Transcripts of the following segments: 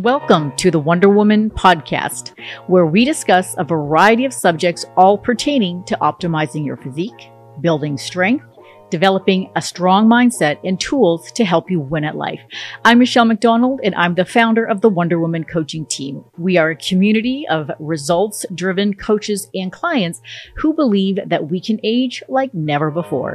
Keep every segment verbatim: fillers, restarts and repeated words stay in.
Welcome to the Wonder Woman podcast, where we discuss a variety of subjects all pertaining to optimizing your physique, building strength, developing a strong mindset, and tools to help you win at life. I'm Michelle McDonald, and I'm the founder of the Wonder Woman coaching team. We are a community of results-driven coaches and clients who believe that we can age like never before.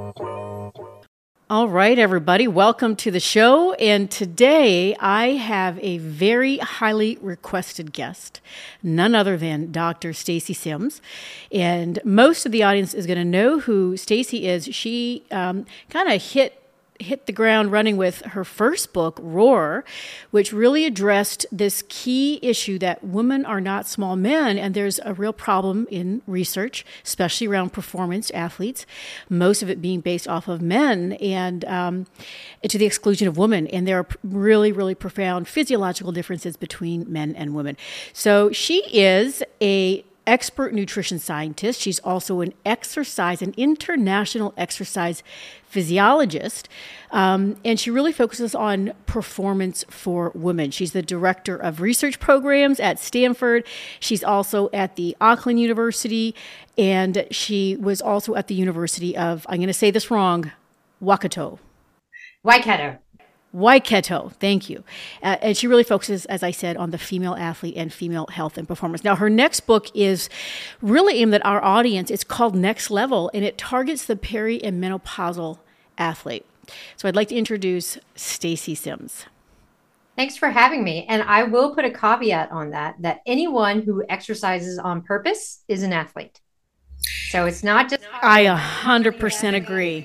All right, everybody, welcome to the show. And today I have a very highly requested guest, none other than Doctor Stacy Sims. And most of the audience is going to know who Stacy is. She um, kind of hit hit the ground running with her first book, Roar, which really addressed this key issue that women are not small men, and there's a real problem in research, especially around performance athletes, most of it being based off of men and um, to the exclusion of women. And there are really, really profound physiological differences between men and women. So she is a expert nutrition scientist. She's also an exercise, an international exercise physiologist, um, and she really focuses on performance for women. She's the director of research programs at Stanford. She's also at the Auckland University, and she was also at the University of, I'm going to say this wrong, Waikato. Waikato. Waikato, thank you. Uh, and she really focuses, as I said, on the female athlete and female health and performance. Now, her next book is really aimed at our audience. It's called Next Level, and it targets the peri and menopausal athlete. So I'd like to introduce Stacy Sims. Thanks for having me. And I will put a caveat on that, that anyone who exercises on purpose is an athlete. So it's not just... I one hundred percent agree.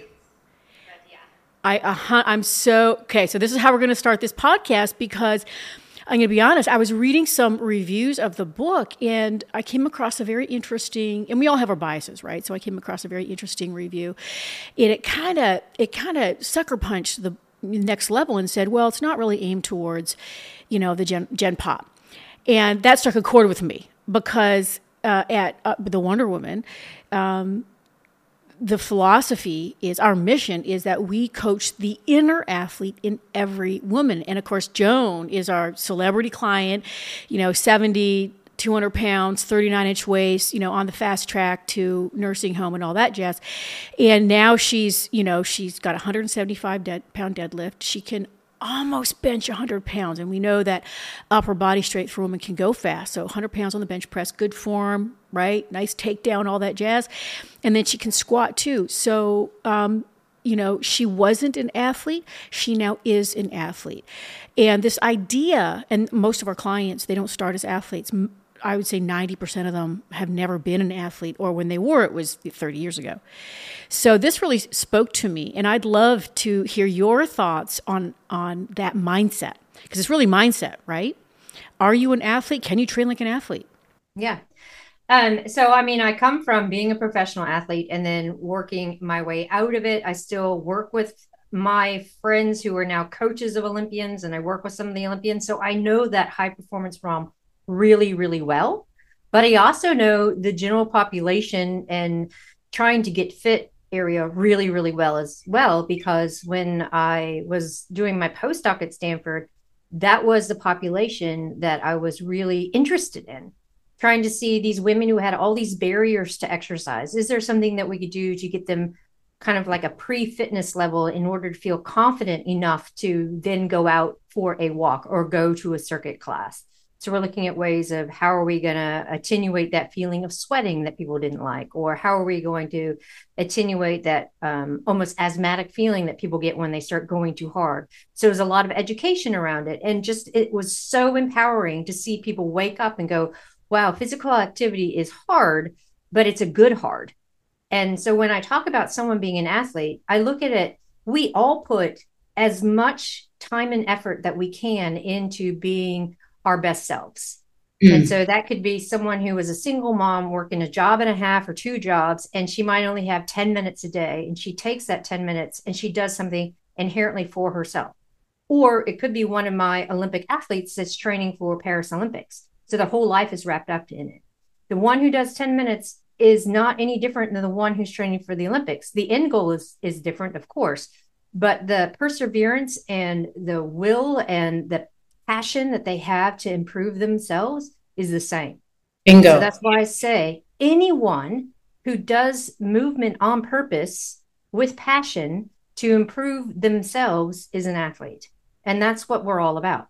I, uh, I'm so, okay, so this is how we're going to start this podcast, because I'm going to be honest, I was reading some reviews of the book and I came across a very interesting, and we all have our biases, right? So I came across a very interesting review, and it kind of, it kind of sucker punched the Next Level and said, well, it's not really aimed towards, you know, the gen, gen pop. And that struck a chord with me because uh, at uh, the Wonder Woman, um, the philosophy is, our mission is that we coach the inner athlete in every woman. And of course, Joan is our celebrity client, you know, seventy, two hundred pounds, thirty-nine inch waist, you know, on the fast track to nursing home and all that jazz. And now she's, you know, she's got a one hundred seventy-five dead, pound deadlift. She can almost bench one hundred pounds. And we know that upper body strength for women can go fast. So one hundred pounds on the bench press, good form, right? Nice takedown, all that jazz. And then she can squat too. So, um, you know, she wasn't an athlete. She now is an athlete. And this idea, and most of our clients, they don't start as athletes. I would say ninety percent of them have never been an athlete, or when they were, it was thirty years ago. So this really spoke to me, and I'd love to hear your thoughts on, on that mindset, because it's really mindset, right? Are you an athlete? Can you train like an athlete? Yeah. Um, so, I mean, I come from being a professional athlete and then working my way out of it. I still work with my friends who are now coaches of Olympians, and I work with some of the Olympians. So I know that high performance realm really, really well. But I also know the general population and trying to get fit area really, really well as well, because when I was doing my postdoc at Stanford, that was the population that I was really interested in, trying to see these women who had all these barriers to exercise. Is there something that we could do to get them kind of like a pre-fitness level in order to feel confident enough to then go out for a walk or go to a circuit class? So we're looking at ways of how are we going to attenuate that feeling of sweating that people didn't like, or how are we going to attenuate that um, almost asthmatic feeling that people get when they start going too hard. So there's a lot of education around it. And just, it was so empowering to see people wake up and go, wow, physical activity is hard, but it's a good hard. And so when I talk about someone being an athlete, I look at it, we all put as much time and effort that we can into being our best selves. Mm. And so that could be someone who is a single mom working a job and a half or two jobs, and she might only have ten minutes a day. And she takes that ten minutes and she does something inherently for herself. Or it could be one of my Olympic athletes that's training for Paris Olympics. So the whole life is wrapped up in it. The one who does ten minutes is not any different than the one who's training for the Olympics. The end goal is, is different, of course, but the perseverance and the will and the passion that they have to improve themselves is the same. Bingo. So that's why I say anyone who does movement on purpose with passion to improve themselves is an athlete. And that's what we're all about.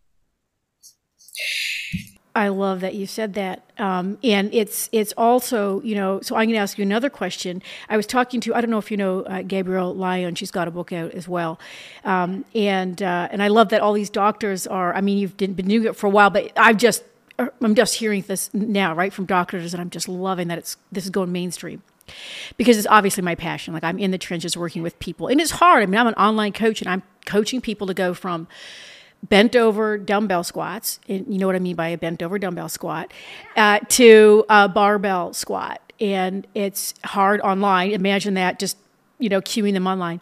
I love that you said that. Um, and it's it's also, you know, so I'm going to ask you another question. I was talking to, I don't know if you know uh, Gabrielle Lyon, she's got a book out as well. Um, and uh, and I love that all these doctors are, I mean, you've been doing it for a while, but I've just, I'm just hearing this now, right, from doctors, and I'm just loving that it's this is going mainstream. Because it's obviously my passion. Like, I'm in the trenches working with people. And it's hard. I mean, I'm an online coach, and I'm coaching people to go from bent over dumbbell squats, and you know what I mean by a bent over dumbbell squat, uh, to a barbell squat. And it's hard online. Imagine that, just, you know, cueing them online.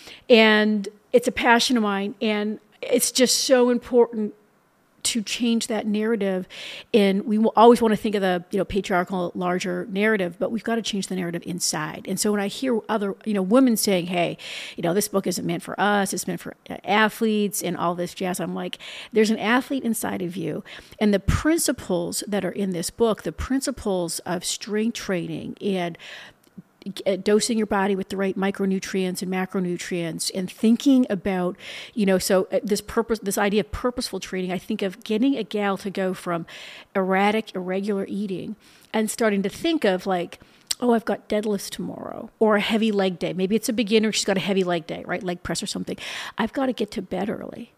And it's a passion of mine. And it's just so important to change that narrative. And we will always want to think of the, you know, patriarchal, larger narrative, but we've got to change the narrative inside. And so when I hear other, you know, women saying, hey, you know, this book isn't meant for us, it's meant for athletes and all this jazz, I'm like, there's an athlete inside of you. And the principles that are in this book, the principles of strength training and dosing your body with the right micronutrients and macronutrients, and thinking about, you know, so this purpose, this idea of purposeful training, I think of getting a gal to go from erratic, irregular eating and starting to think of like, oh, I've got deadlifts tomorrow, or a heavy leg day. Maybe it's a beginner, she's got a heavy leg day, right? Leg press or something. I've got to get to bed early.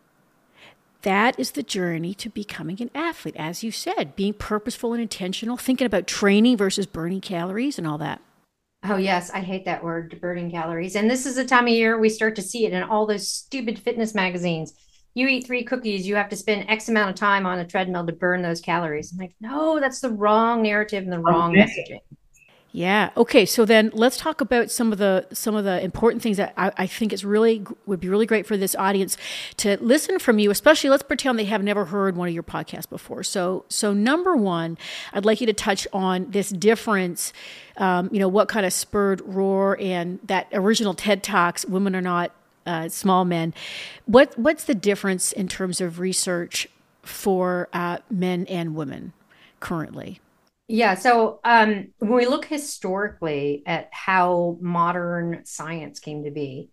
That is the journey to becoming an athlete. As you said, being purposeful and intentional, thinking about training versus burning calories and all that. Oh, yes. I hate that word, burning calories. And this is the time of year we start to see it in all those stupid fitness magazines. You eat three cookies, you have to spend X amount of time on a treadmill to burn those calories. I'm like, no, that's the wrong narrative and the wrong okay. messaging. Yeah. Okay. So then let's talk about some of the some of the important things that I, I think it's really would be really great for this audience to listen from you. Especially, let's pretend they have never heard one of your podcasts before. So so number one, I'd like you to touch on this difference. Um, you know, what kind of spurred Roar and that original TED Talks, Women Are Not uh, Small Men. What what's the difference in terms of research for uh, men and women currently? Yeah. So um, when we look historically at how modern science came to be,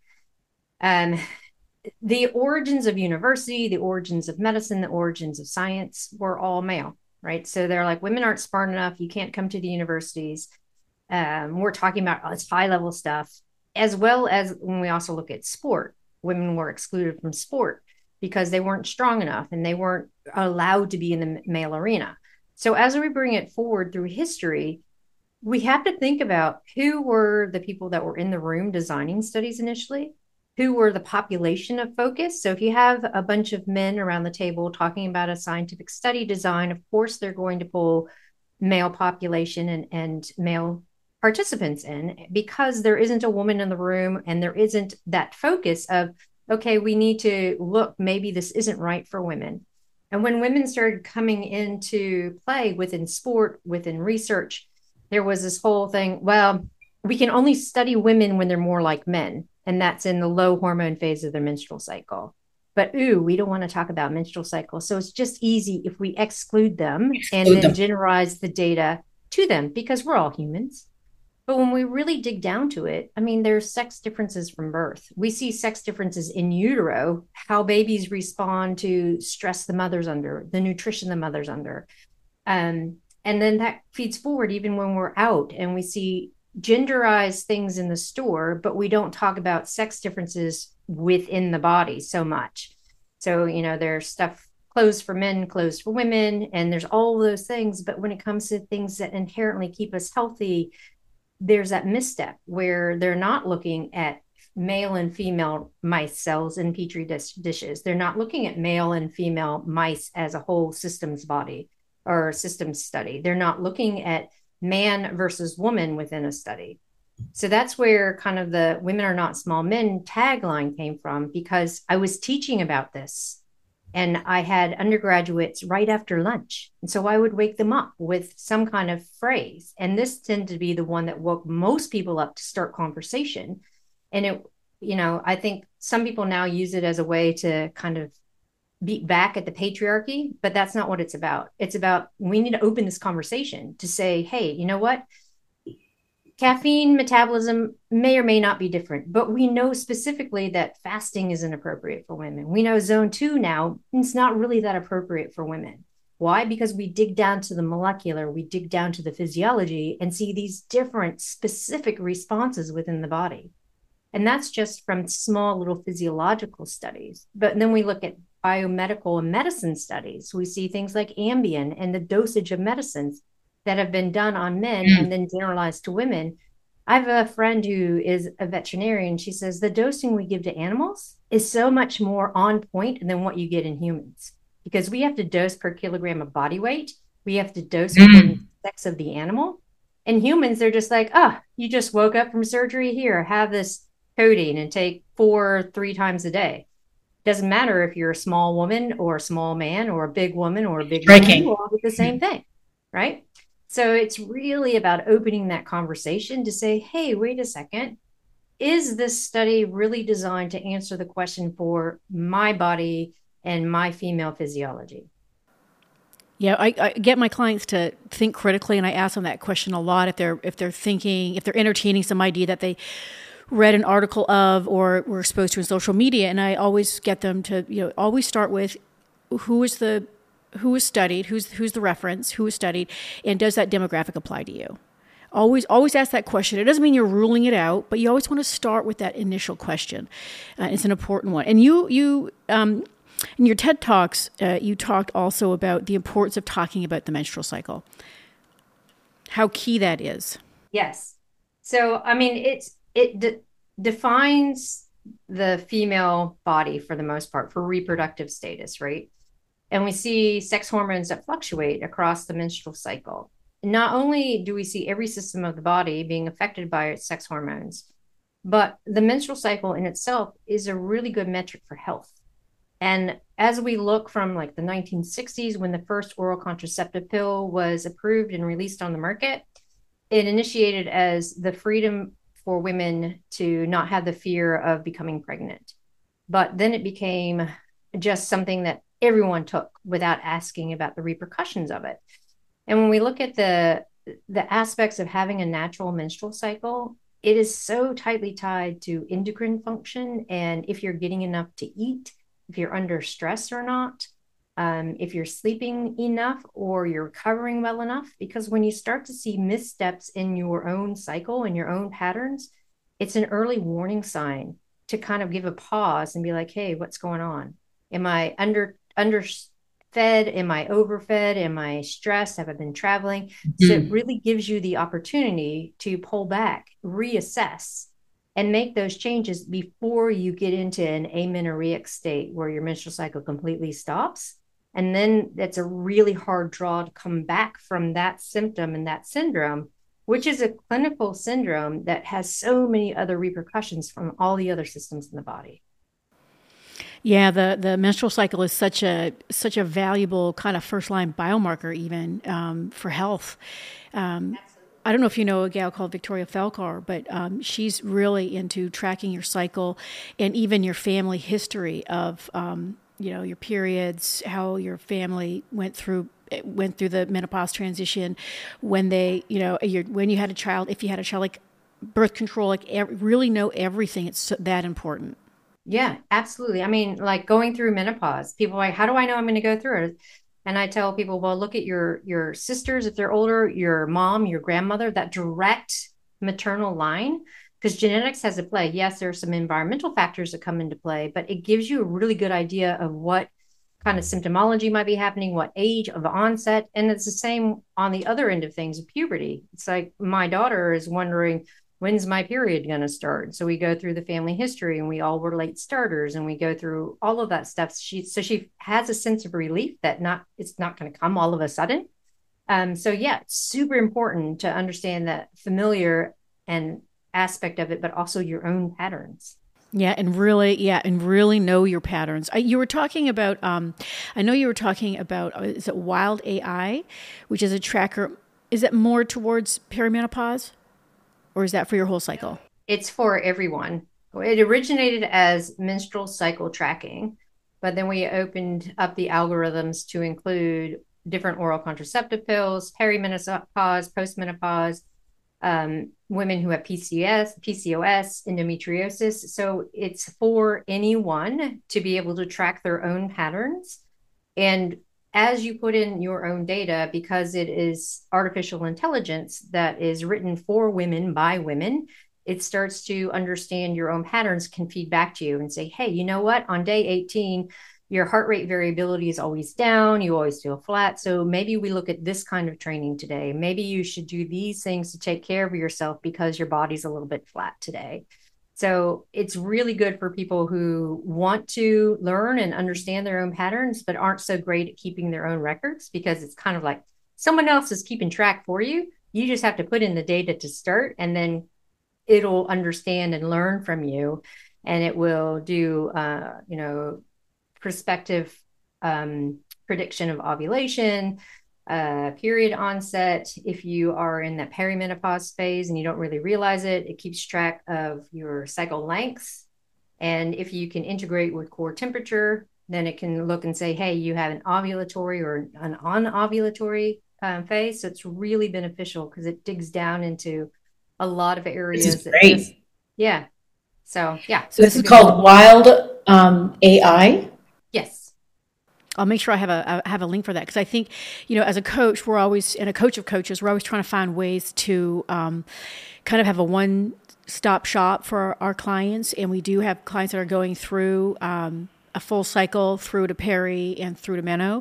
um, the origins of university, the origins of medicine, the origins of science were all male, right? So they're like, women aren't smart enough. You can't come to the universities. Um, we're talking about all this high level stuff, as well as when we also look at sport, women were excluded from sport because they weren't strong enough and they weren't allowed to be in the male arena. So as we bring it forward through history, we have to think about who were the people that were in the room designing studies initially, who were the population of focus. So if you have a bunch of men around the table talking about a scientific study design, of course, they're going to pull male population and, and male participants in, because there isn't a woman in the room and there isn't that focus of, okay, we need to look, maybe this isn't right for women. And when women started coming into play within sport, within research, there was this whole thing, well, we can only study women when they're more like men. And that's in the low hormone phase of their menstrual cycle. But, ooh, we don't want to talk about menstrual cycles. So it's just easy if we exclude them exclude and then them. generalize the data to them, because we're all humans. But when we really dig down to it, I mean, there's sex differences from birth. We see sex differences in utero, how babies respond to stress the mother's under, the nutrition the mother's under. Um, and then that feeds forward even when we're out and we see genderized things in the store, but we don't talk about sex differences within the body so much. So, you know, there's stuff, clothes for men, clothes for women, and there's all those things. But when it comes to things that inherently keep us healthy, there's that misstep where they're not looking at male and female mice cells in petri dish dishes. They're not looking at male and female mice as a whole systems body or systems study. They're not looking at man versus woman within a study. So that's where kind of the Women Are Not Small Men tagline came from, because I was teaching about this and I had undergraduates right after lunch. And so I would wake them up with some kind of phrase. And this tended to be the one that woke most people up to start conversation. And it, you know, I think some people now use it as a way to kind of beat back at the patriarchy, but that's not what it's about. It's about, we need to open this conversation to say, hey, you know what? Caffeine metabolism may or may not be different, but we know specifically that fasting isn't appropriate for women. We know zone two now, it's not really that appropriate for women. Why? Because we dig down to the molecular, we dig down to the physiology and see these different specific responses within the body. And that's just from small little physiological studies. But then we look at biomedical and medicine studies. We see things like Ambien and the dosage of medicines that have been done on men mm. and then generalized to women. I have a friend who is a veterinarian. She says the dosing we give to animals is so much more on point than what you get in humans, because we have to dose per kilogram of body weight. We have to dose mm. within the sex of the animal. And humans, they're just like, oh, you just woke up from surgery, here, have this codeine and take four, three times a day. Doesn't matter if you're a small woman or a small man or a big woman or a big man, you all get the same thing, right? So it's really about opening that conversation to say, hey, wait a second, is this study really designed to answer the question for my body and my female physiology? Yeah, I, I get my clients to think critically, and I ask them that question a lot if they're if they're thinking, if they're entertaining some idea that they read an article of or were exposed to in social media. And I always get them to, you know, always start with who is the who is studied, who's who's the reference, who is studied, and does that demographic apply to you? Always, always ask that question. It doesn't mean you're ruling it out, but you always want to start with that initial question. Uh, it's an important one. And you, you, um, in your TED Talks, uh, you talked also about the importance of talking about the menstrual cycle, how key that is. Yes. So, I mean, it's it de- defines the female body for the most part for reproductive status, right? And we see sex hormones that fluctuate across the menstrual cycle. Not only do we see every system of the body being affected by sex hormones, but the menstrual cycle in itself is a really good metric for health. And as we look from like the nineteen sixties, when the first oral contraceptive pill was approved and released on the market, it initiated as the freedom for women to not have the fear of becoming pregnant. But then it became just something that everyone took without asking about the repercussions of it. And when we look at the the aspects of having a natural menstrual cycle, it is so tightly tied to endocrine function and if you're getting enough to eat, if you're under stress or not, um, if you're sleeping enough or you're recovering well enough. Because when you start to see missteps in your own cycle and your own patterns, it's an early warning sign to kind of give a pause and be like, hey, what's going on? Am I under underfed? Am I overfed? Am I stressed? Have I been traveling? Mm-hmm. So it really gives you the opportunity to pull back, reassess, and make those changes before you get into an amenorrheic state where your menstrual cycle completely stops. And then that's a really hard draw to come back from that symptom and that syndrome, which is a clinical syndrome that has so many other repercussions from all the other systems in the body. Yeah, the, the menstrual cycle is such a such a valuable kind of first line biomarker even um, for health. Um, I don't know if you know a gal called Victoria Falkar, but um, she's really into tracking your cycle and even your family history of um, you know your periods, how your family went through went through the menopause transition, when they you know your, when you had a child, if you had a child, like birth control, like every, really know everything. It's so, that important. Yeah, absolutely. I mean, like going through menopause, people are like, how do I know I'm going to go through it? And I tell people, well, look at your your sisters, if they're older, your mom, your grandmother, that direct maternal line, because genetics has a play. Yes, there are some environmental factors that come into play, but it gives you a really good idea of what kind of symptomology might be happening, what age of onset. And it's the same on the other end of things, puberty. It's like my daughter is wondering, when's my period going to start? So we go through the family history and we all were late starters and we go through all of that stuff. She, so she has a sense of relief that not, it's not going to come all of a sudden. Um, so yeah, it's super important to understand that familiar and aspect of it, but also your own patterns. Yeah. And really, yeah. And really know your patterns. I, you were talking about, um, I know you were talking about, uh, is it Wild A I, which is a tracker? Is it more towards perimenopause? Or is that for your whole cycle? It's for everyone. It originated as menstrual cycle tracking, but then we opened up the algorithms to include different oral contraceptive pills, perimenopause, postmenopause, um, women who have P C S, P C O S, endometriosis. So it's for anyone to be able to track their own patterns. And as you put in your own data, because it is artificial intelligence that is written for women by women, it starts to understand your own patterns, can feed back to you and say, hey, you know what? On day eighteen, your heart rate variability is always down. You always feel flat. So maybe we look at this kind of training today. Maybe you should do these things to take care of yourself because your body's a little bit flat today. So it's really good for people who want to learn and understand their own patterns, but aren't so great at keeping their own records, because it's kind of like someone else is keeping track for you. You just have to put in the data to start, and then it'll understand and learn from you. And it will do, uh, you know, prospective um, prediction of ovulation, uh, period onset. If you are in that perimenopause phase and you don't really realize it, it keeps track of your cycle lengths. And if you can integrate with core temperature, then it can look and say, hey, you have an ovulatory or an unovulatory um, phase. So it's really beneficial because it digs down into a lot of areas. This is great. Just, yeah. So, yeah. So this is called Wild um, A I? Yes. I'll make sure I have a I have a link for that, because I think, you know, as a coach, we're always, and a coach of coaches, we're always trying to find ways to um, kind of have a one-stop shop for our, our clients. And we do have clients that are going through um, a full cycle through to peri and through to meno.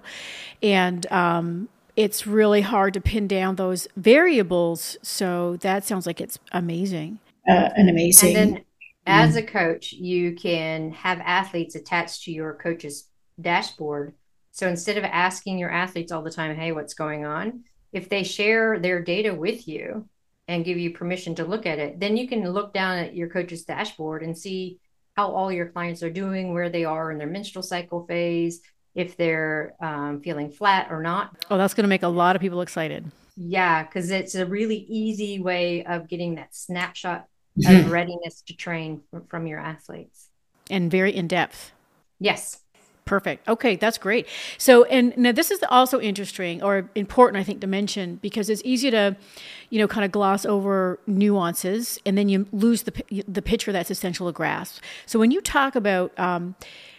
And um, it's really hard to pin down those variables. So that sounds like it's amazing. Uh, an amazing. And then as a coach, you can have athletes attached to your coach's dashboard. So instead of asking your athletes all the time, hey, what's going on? If they share their data with you and give you permission to look at it, then you can look down at your coach's dashboard and see how all your clients are doing, where they are in their menstrual cycle phase, if they're um, feeling flat or not. Oh, that's going to make a lot of people excited. Yeah, because it's a really easy way of getting that snapshot of readiness to train from, from your athletes. And very in-depth. Yes. Perfect. Okay, that's great. So, and now this is also interesting or important, I think, to mention, because it's easy to, you know, kind of gloss over nuances, and then you lose the the picture that's essential to grasp. So when you talk about, um,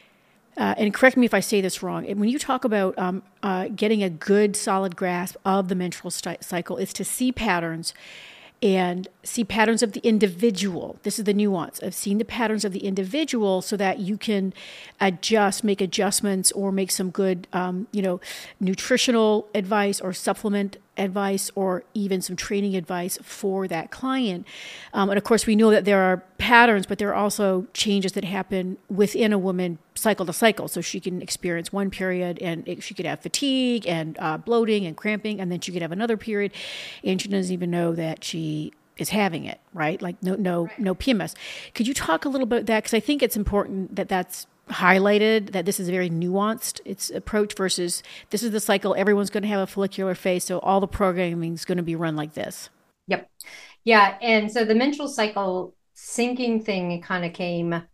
uh, and correct me if I say this wrong, when you talk about um, uh, getting a good, solid grasp of the menstrual st- cycle, it's to see patterns and see patterns of the individual. This is the nuance of seeing the patterns of the individual so that you can adjust, make adjustments, or make some good, um, you know, nutritional advice or supplement advice, or even some training advice for that client. Um, and of course, we know that there are patterns, but there are also changes that happen within a woman cycle to cycle. So she can experience one period and it, she could have fatigue and uh, bloating and cramping, and then she could have another period and she doesn't even know that she is having it, right? Like no, no, no P M S. Could you talk a little bit about that? Because I think it's important that that's highlighted, that this is a very nuanced its approach versus this is the cycle. Everyone's going to have a follicular phase, so all the programming is going to be run like this. Yep. Yeah. And so the menstrual cycle syncing thing kind of came, uh,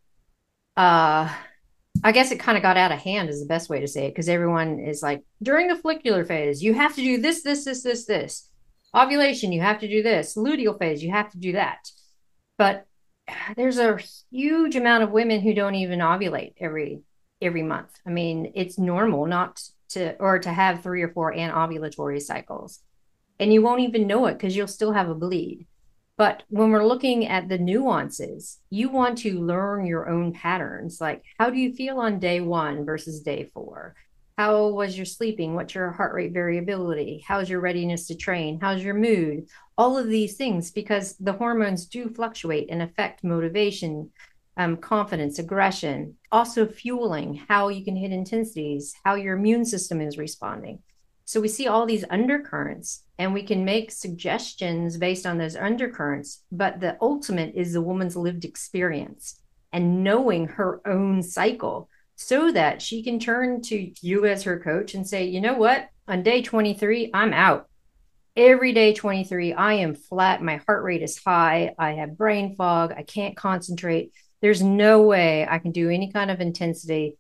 I guess it kind of got out of hand is the best way to say it, because everyone is like, during the follicular phase, you have to do this, this, this, this, this. Ovulation, you have to do this. Luteal phase, you have to do that. But there's a huge amount of women who don't even ovulate every every month. I mean, it's normal not to, or to have three or four anovulatory cycles. And you won't even know it because you'll still have a bleed. But when we're looking at the nuances, you want to learn your own patterns. Like, how do you feel on day one versus day four? How was your sleeping? What's your heart rate variability? How's your readiness to train? How's your mood? All of these things, because the hormones do fluctuate and affect motivation, um, confidence, aggression, also fueling how you can hit intensities, how your immune system is responding. So we see all these undercurrents and we can make suggestions based on those undercurrents, but the ultimate is the woman's lived experience and knowing her own cycle, so that she can turn to you as her coach and say, you know what, on day twenty-three, I'm out. Every day twenty-three, I am flat. My heart rate is high. I have brain fog. I can't concentrate. There's no way I can do any kind of intensity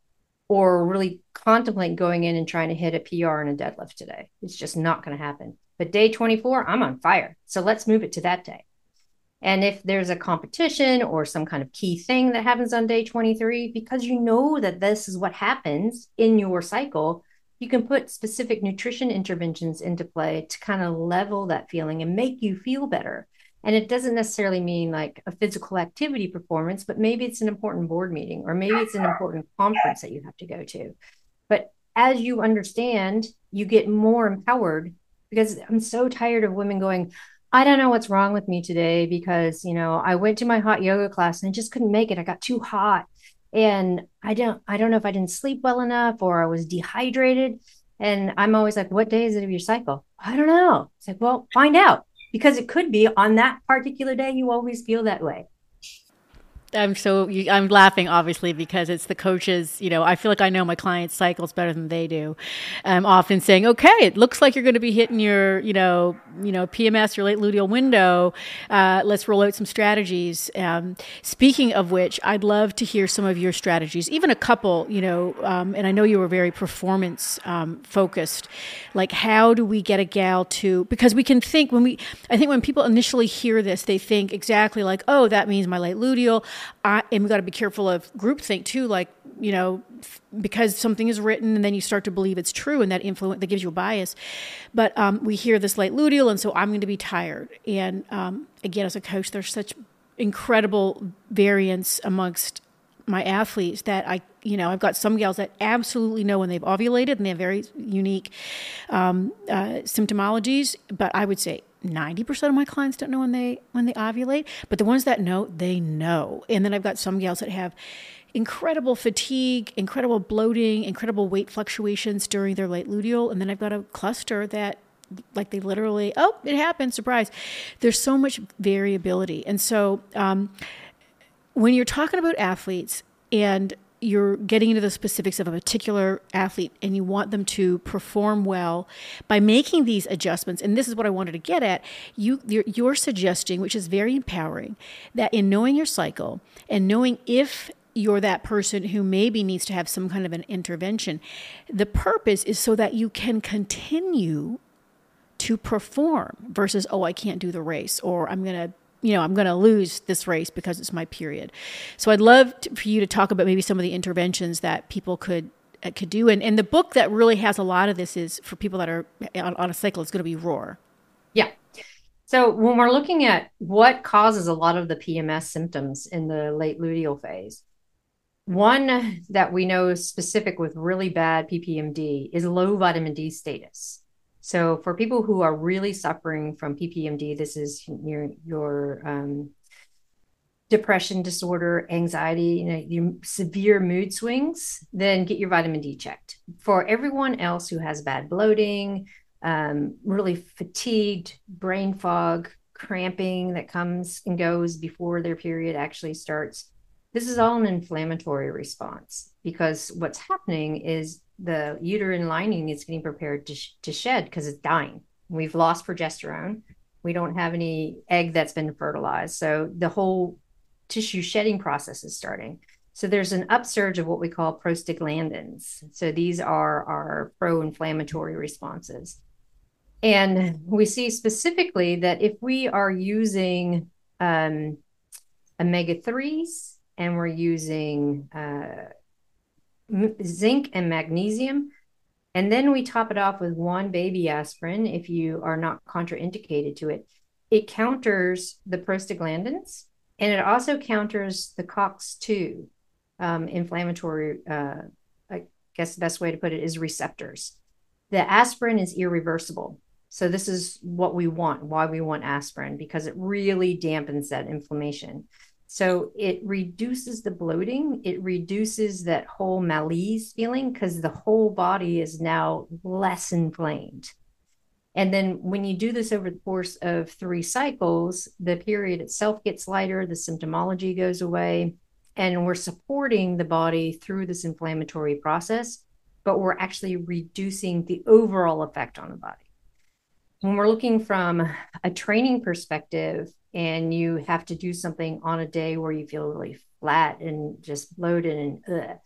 or really contemplate going in and trying to hit a P R in a deadlift today. It's just not going to happen. But day twenty-four, I'm on fire. So let's move it to that day. And if there's a competition or some kind of key thing that happens on day twenty-three, because you know that this is what happens in your cycle, you can put specific nutrition interventions into play to kind of level that feeling and make you feel better. And it doesn't necessarily mean like a physical activity performance, but maybe it's an important board meeting, or maybe it's an important conference that you have to go to. But as you understand, you get more empowered, because I'm so tired of women going, I don't know what's wrong with me today because, you know, I went to my hot yoga class and I just couldn't make it. I got too hot. And I don't, I don't know if I didn't sleep well enough or I was dehydrated. And I'm always like, what day is it of your cycle? I don't know. It's like, well, find out, because it could be on that particular day, you always feel that way. I'm so I'm laughing obviously because it's the coaches. You know, I feel like I know my clients' cycles better than they do. I'm often saying, okay, it looks like you're going to be hitting your, you know, you know, P M S, your late luteal window. Uh, let's roll out some strategies. Um, speaking of which, I'd love to hear some of your strategies, even a couple. You know, um, and I know you were very performance um, focused. Like, how do we get a gal to? Because we can think when we, I think when people initially hear this, they think exactly like, oh, that means my late luteal. I, and we got to be careful of groupthink too, like, you know, because something is written and then you start to believe it's true, and that influence that gives you a bias. But um, we hear this late luteal, and so I'm going to be tired. And um, again, as a coach, there's such incredible variance amongst my athletes that I, you know, I've got some gals that absolutely know when they've ovulated, and they have very unique um, uh, symptomologies. But I would say ninety percent of my clients don't know when they when they ovulate, but the ones that know, they know. And then I've got some gals that have incredible fatigue, incredible bloating, incredible weight fluctuations during their late luteal. And then I've got a cluster that, like, they literally, oh, it happened, surprise. There's so much variability. And so um, when you're talking about athletes and you're getting into the specifics of a particular athlete and you want them to perform well by making these adjustments, and this is what I wanted to get at, you, you're, you're suggesting, which is very empowering, that in knowing your cycle and knowing if you're that person who maybe needs to have some kind of an intervention, the purpose is so that you can continue to perform versus, oh, I can't do the race, or I'm going to you know, I'm going to lose this race because it's my period. So I'd love to, for you to talk about maybe some of the interventions that people could uh, could do. And, and the book that really has a lot of this is for people that are on, on a cycle. It's going to be Roar. Yeah. So when we're looking at what causes a lot of the P M S symptoms in the late luteal phase, one that we know is specific with really bad P P M D is low vitamin D status. So for people who are really suffering from P P M D, this is your, your um, depression disorder, anxiety, you know, your severe mood swings, then get your vitamin D checked. For everyone else who has bad bloating, um, really fatigued, brain fog, cramping that comes and goes before their period actually starts, this is all an inflammatory response, because what's happening is the uterine lining is getting prepared to, sh- to shed because it's dying. We've lost progesterone. We don't have any egg that's been fertilized. So the whole tissue shedding process is starting. So there's an upsurge of what we call prostaglandins. So these are our pro-inflammatory responses. And we see specifically that if we are using um, omega threes and we're using uh, zinc and magnesium, and then we top it off with one baby aspirin, if you are not contraindicated to it, it counters the prostaglandins, and it also counters the C O X two um, inflammatory, uh, I guess the best way to put it is receptors. The aspirin is irreversible. So this is what we want, why we want aspirin, because it really dampens that inflammation. So it reduces the bloating. It reduces that whole malaise feeling because the whole body is now less inflamed. And then when you do this over the course of three cycles, the period itself gets lighter, the symptomology goes away, and we're supporting the body through this inflammatory process, but we're actually reducing the overall effect on the body. When we're looking from a training perspective, and you have to do something on a day where you feel really flat and just bloated and ugh,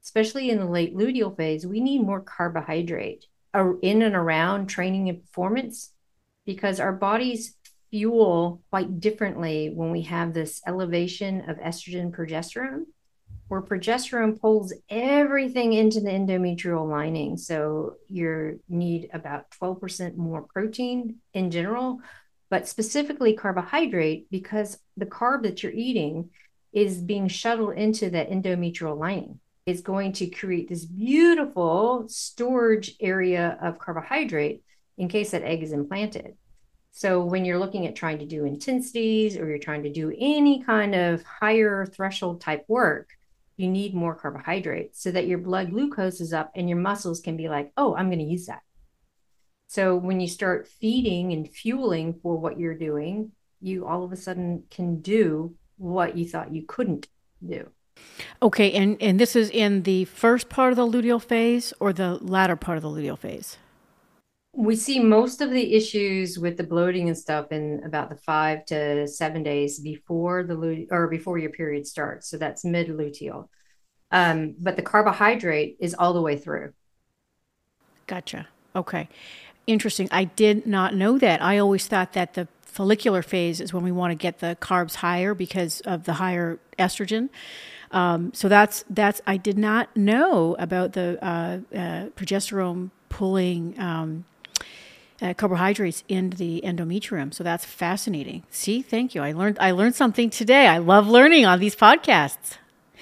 especially in the late luteal phase, we need more carbohydrate in and around training and performance, because our bodies fuel quite differently when we have this elevation of estrogen progesterone, where progesterone pulls everything into the endometrial lining. So you need about twelve percent more protein in general, but specifically carbohydrate, because the carb that you're eating is being shuttled into the endometrial lining. It's going to create this beautiful storage area of carbohydrate in case that egg is implanted. So when you're looking at trying to do intensities, or you're trying to do any kind of higher threshold type work, you need more carbohydrate so that your blood glucose is up and your muscles can be like, oh, I'm going to use that. So when you start feeding and fueling for what you're doing, you all of a sudden can do what you thought you couldn't do. Okay, and, and this is in the first part of the luteal phase or the latter part of the luteal phase? We see most of the issues with the bloating and stuff in about the five to seven days before the luteal, or before your period starts. So that's mid luteal. Um, but the carbohydrate is all the way through. Gotcha. Okay. Interesting. I did not know that. I always thought that the follicular phase is when we want to get the carbs higher because of the higher estrogen. Um, so that's, that's, I did not know about the uh, uh, progesterone pulling um, uh, carbohydrates into the endometrium. So that's fascinating. See, thank you. I learned, I learned something today. I love learning on these podcasts.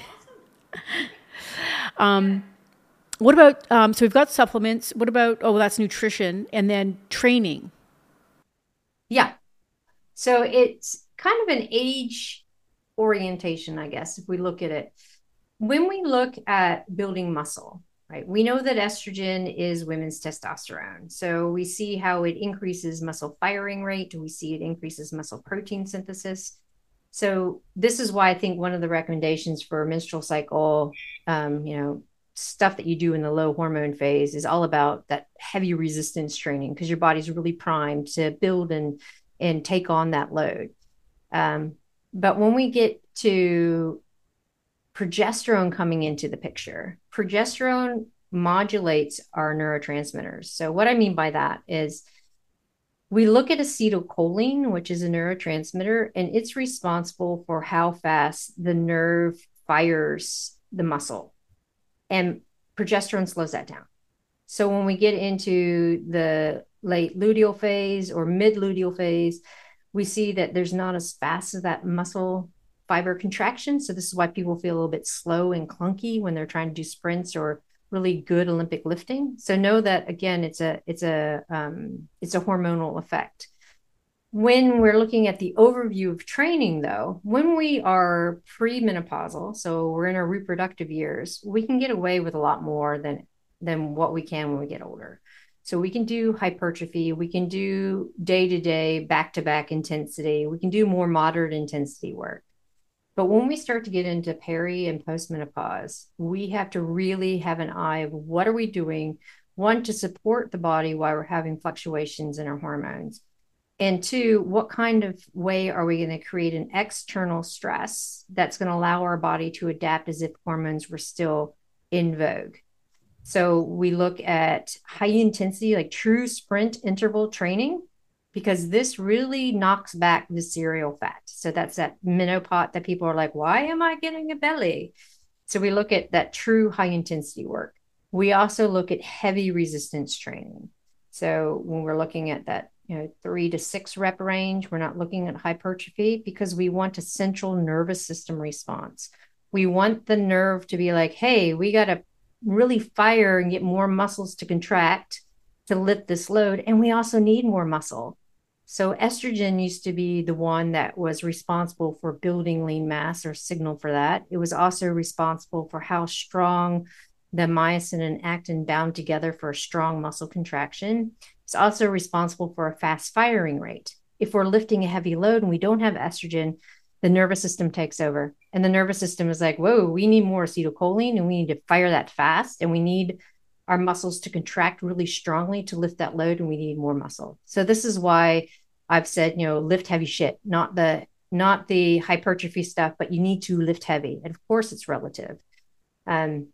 um, what about, um, so we've got supplements. What about, oh, well, that's nutrition, and then training. Yeah. So it's kind of an age orientation, I guess, if we look at it. When we look at building muscle, right, we know that estrogen is women's testosterone. So we see how it increases muscle firing rate. We see it increases muscle protein synthesis. So this is why I think one of the recommendations for menstrual cycle, um, you know, stuff that you do in the low hormone phase is all about that heavy resistance training, because your body's really primed to build and and take on that load. Um, but when we get to progesterone coming into the picture, progesterone modulates our neurotransmitters. So what I mean by that is we look at acetylcholine, which is a neurotransmitter, and it's responsible for how fast the nerve fires the muscle. And progesterone slows that down. So when we get into the late luteal phase or mid luteal phase, we see that there's not as fast as that muscle fiber contraction. So this is why people feel a little bit slow and clunky when they're trying to do sprints or really good Olympic lifting. So know that, again, it's a it's a um, it's a hormonal effect. When we're looking at the overview of training, though, when we are premenopausal, so we're in our reproductive years, we can get away with a lot more than than what we can when we get older. So we can do hypertrophy, we can do day-to-day, back-to-back intensity, we can do more moderate intensity work. But when we start to get into peri and postmenopause, we have to really have an eye of what are we doing, one, to support the body while we're having fluctuations in our hormones. And two, what kind of way are we going to create an external stress that's going to allow our body to adapt as if hormones were still in vogue? So we look at high intensity, like true sprint interval training, because this really knocks back the serial fat. So that's that menopause that people are like, why am I getting a belly? So we look at that true high intensity work. We also look at heavy resistance training. So when we're looking at that, you know, three to six rep range, we're not looking at hypertrophy because we want a central nervous system response. We want the nerve to be like, hey, we got to really fire and get more muscles to contract to lift this load. And we also need more muscle. So estrogen used to be the one that was responsible for building lean mass or signal for that. It was also responsible for how strong the myosin and actin bound together for a strong muscle contraction. It's also responsible for a fast firing rate. If we're lifting a heavy load and we don't have estrogen, the nervous system takes over. And the nervous system is like, whoa, we need more acetylcholine and we need to fire that fast. And we need our muscles to contract really strongly to lift that load, and we need more muscle. So this is why I've said, you know, lift heavy shit, not the not the hypertrophy stuff, but you need to lift heavy. And of course, it's relative. Um,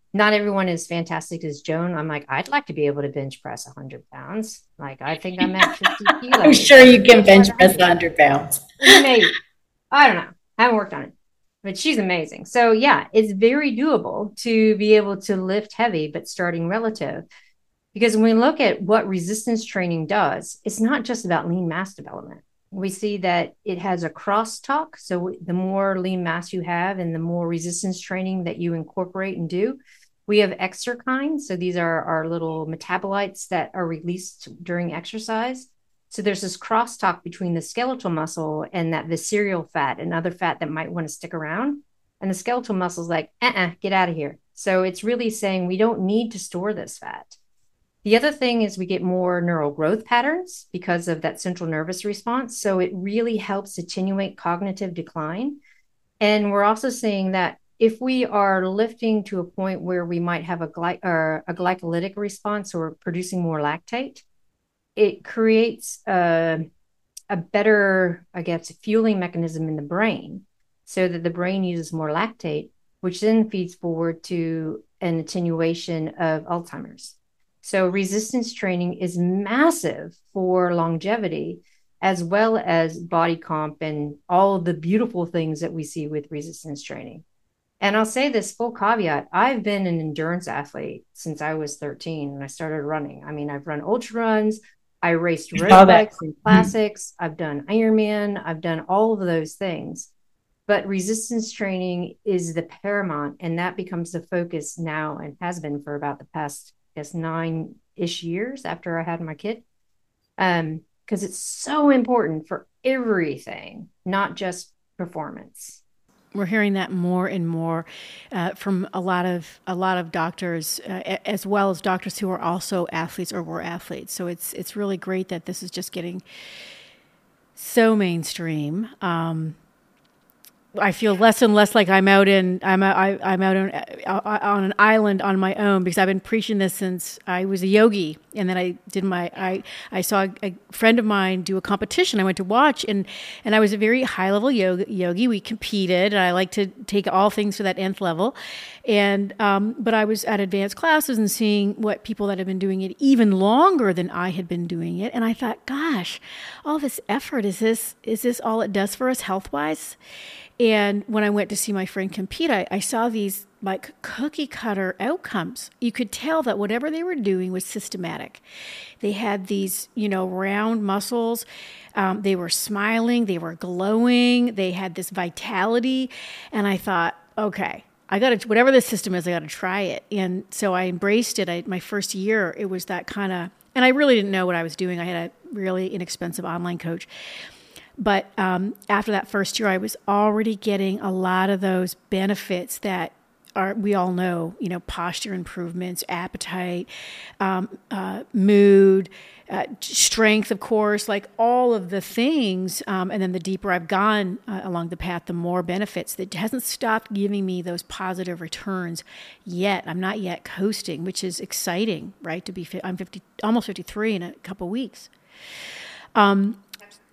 not everyone is fantastic as Joan. I'm like, I'd like to be able to bench press one hundred pounds. Like, I think I'm at fifty kilos. I'm sure you can bench press one hundred pounds. Maybe. I don't know. I haven't worked on it, but she's amazing. So yeah, it's very doable to be able to lift heavy, but starting relative. Because when we look at what resistance training does, it's not just about lean mass development. We see that it has a crosstalk. So the more lean mass you have and the more resistance training that you incorporate and do, we have exerkines. So these are our little metabolites that are released during exercise. So there's this crosstalk between the skeletal muscle and that visceral fat and other fat that might want to stick around. And the skeletal muscle is like, uh-uh, get out of here. So it's really saying we don't need to store this fat. The other thing is we get more neural growth patterns because of that central nervous response. So it really helps attenuate cognitive decline. And we're also seeing that if we are lifting to a point where we might have a, gly- or a glycolytic response or producing more lactate, it creates a, a better, I guess, fueling mechanism in the brain so that the brain uses more lactate, which then feeds forward to an attenuation of Alzheimer's. So resistance training is massive for longevity, as well as body comp and all of the beautiful things that we see with resistance training. And I'll say this full caveat, I've been an endurance athlete since I was thirteen when I started running. I mean, I've run ultra runs, I raced road bikes and classics, I've done Ironman, I've done all of those things. But resistance training is the paramount, and that becomes the focus now and has been for about the past guess nine-ish years after I had my kid, um, because it's so important for everything, not just performance. We're hearing that more and more uh, from a lot of a lot of doctors, uh, as well as doctors who are also athletes or were athletes. So it's it's really great that this is just getting so mainstream. Um, I feel less and less like I'm out in I'm I, I'm out on, on an island on my own, because I've been preaching this since I was a yogi, and then I did my I I saw a friend of mine do a competition. I went to watch, and and I was a very high level yoga, yogi. We competed, and I like to take all things to that nth level, and um, but I was at advanced classes and seeing what people that have been doing it even longer than I had been doing it, and I thought, gosh, all this effort, is this is this all it does for us health wise? And when I went to see my friend compete, I, I saw these like cookie cutter outcomes. You could tell that whatever they were doing was systematic. They had these, you know, round muscles. Um, they were smiling. They were glowing. They had this vitality. And I thought, okay, I got to, whatever the system is, I got to try it. And so I embraced it. I, my first year, it was that kind of, and I really didn't know what I was doing. I had a really inexpensive online coach. But um, after that first year, I was already getting a lot of those benefits that are, we all know, you know, posture improvements, appetite, um, uh, mood, uh, strength, of course, like all of the things. Um, and then the deeper I've gone uh, along the path, the more benefits. It hasn't stopped giving me those positive returns yet. I'm not yet coasting, which is exciting, right? To be, I'm fifty, almost fifty-three in a couple of weeks. Um,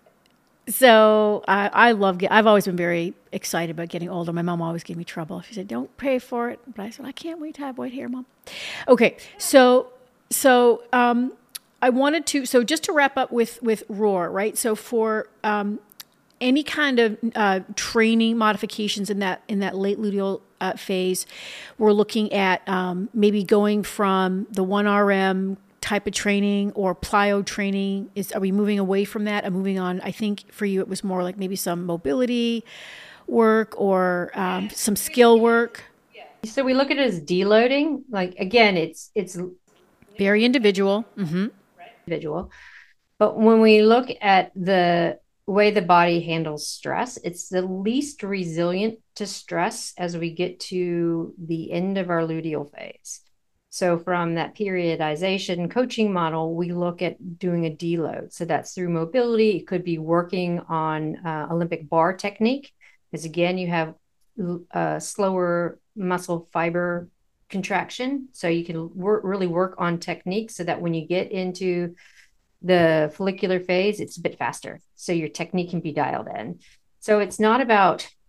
So I, I love, get, I've always been very excited about getting older. My mom always gave me trouble. She said, don't pay for it. But I said, I can't wait to have white hair, Mom. Okay. So, so um, I wanted to, so just to wrap up with, with Roar, right? So for um, any kind of uh, training modifications in that, in that late luteal uh, phase, we're looking at um, maybe going from the one R M type of training or plyo training. Is, are we moving away from that and moving on? I think for you, it was more like maybe some mobility work or um, some skill work. So we look at it as deloading. Like, again, it's, it's very individual. Mm-hmm. Individual. But when we look at the way the body handles stress, it's the least resilient to stress as we get to the end of our luteal phase. So from that periodization coaching model, we look at doing a deload. So that's through mobility. It could be working on uh, Olympic bar technique, because again, you have uh, slower muscle fiber contraction. So you can wor- really work on technique so that when you get into the follicular phase, it's a bit faster. So your technique can be dialed in. So it's not about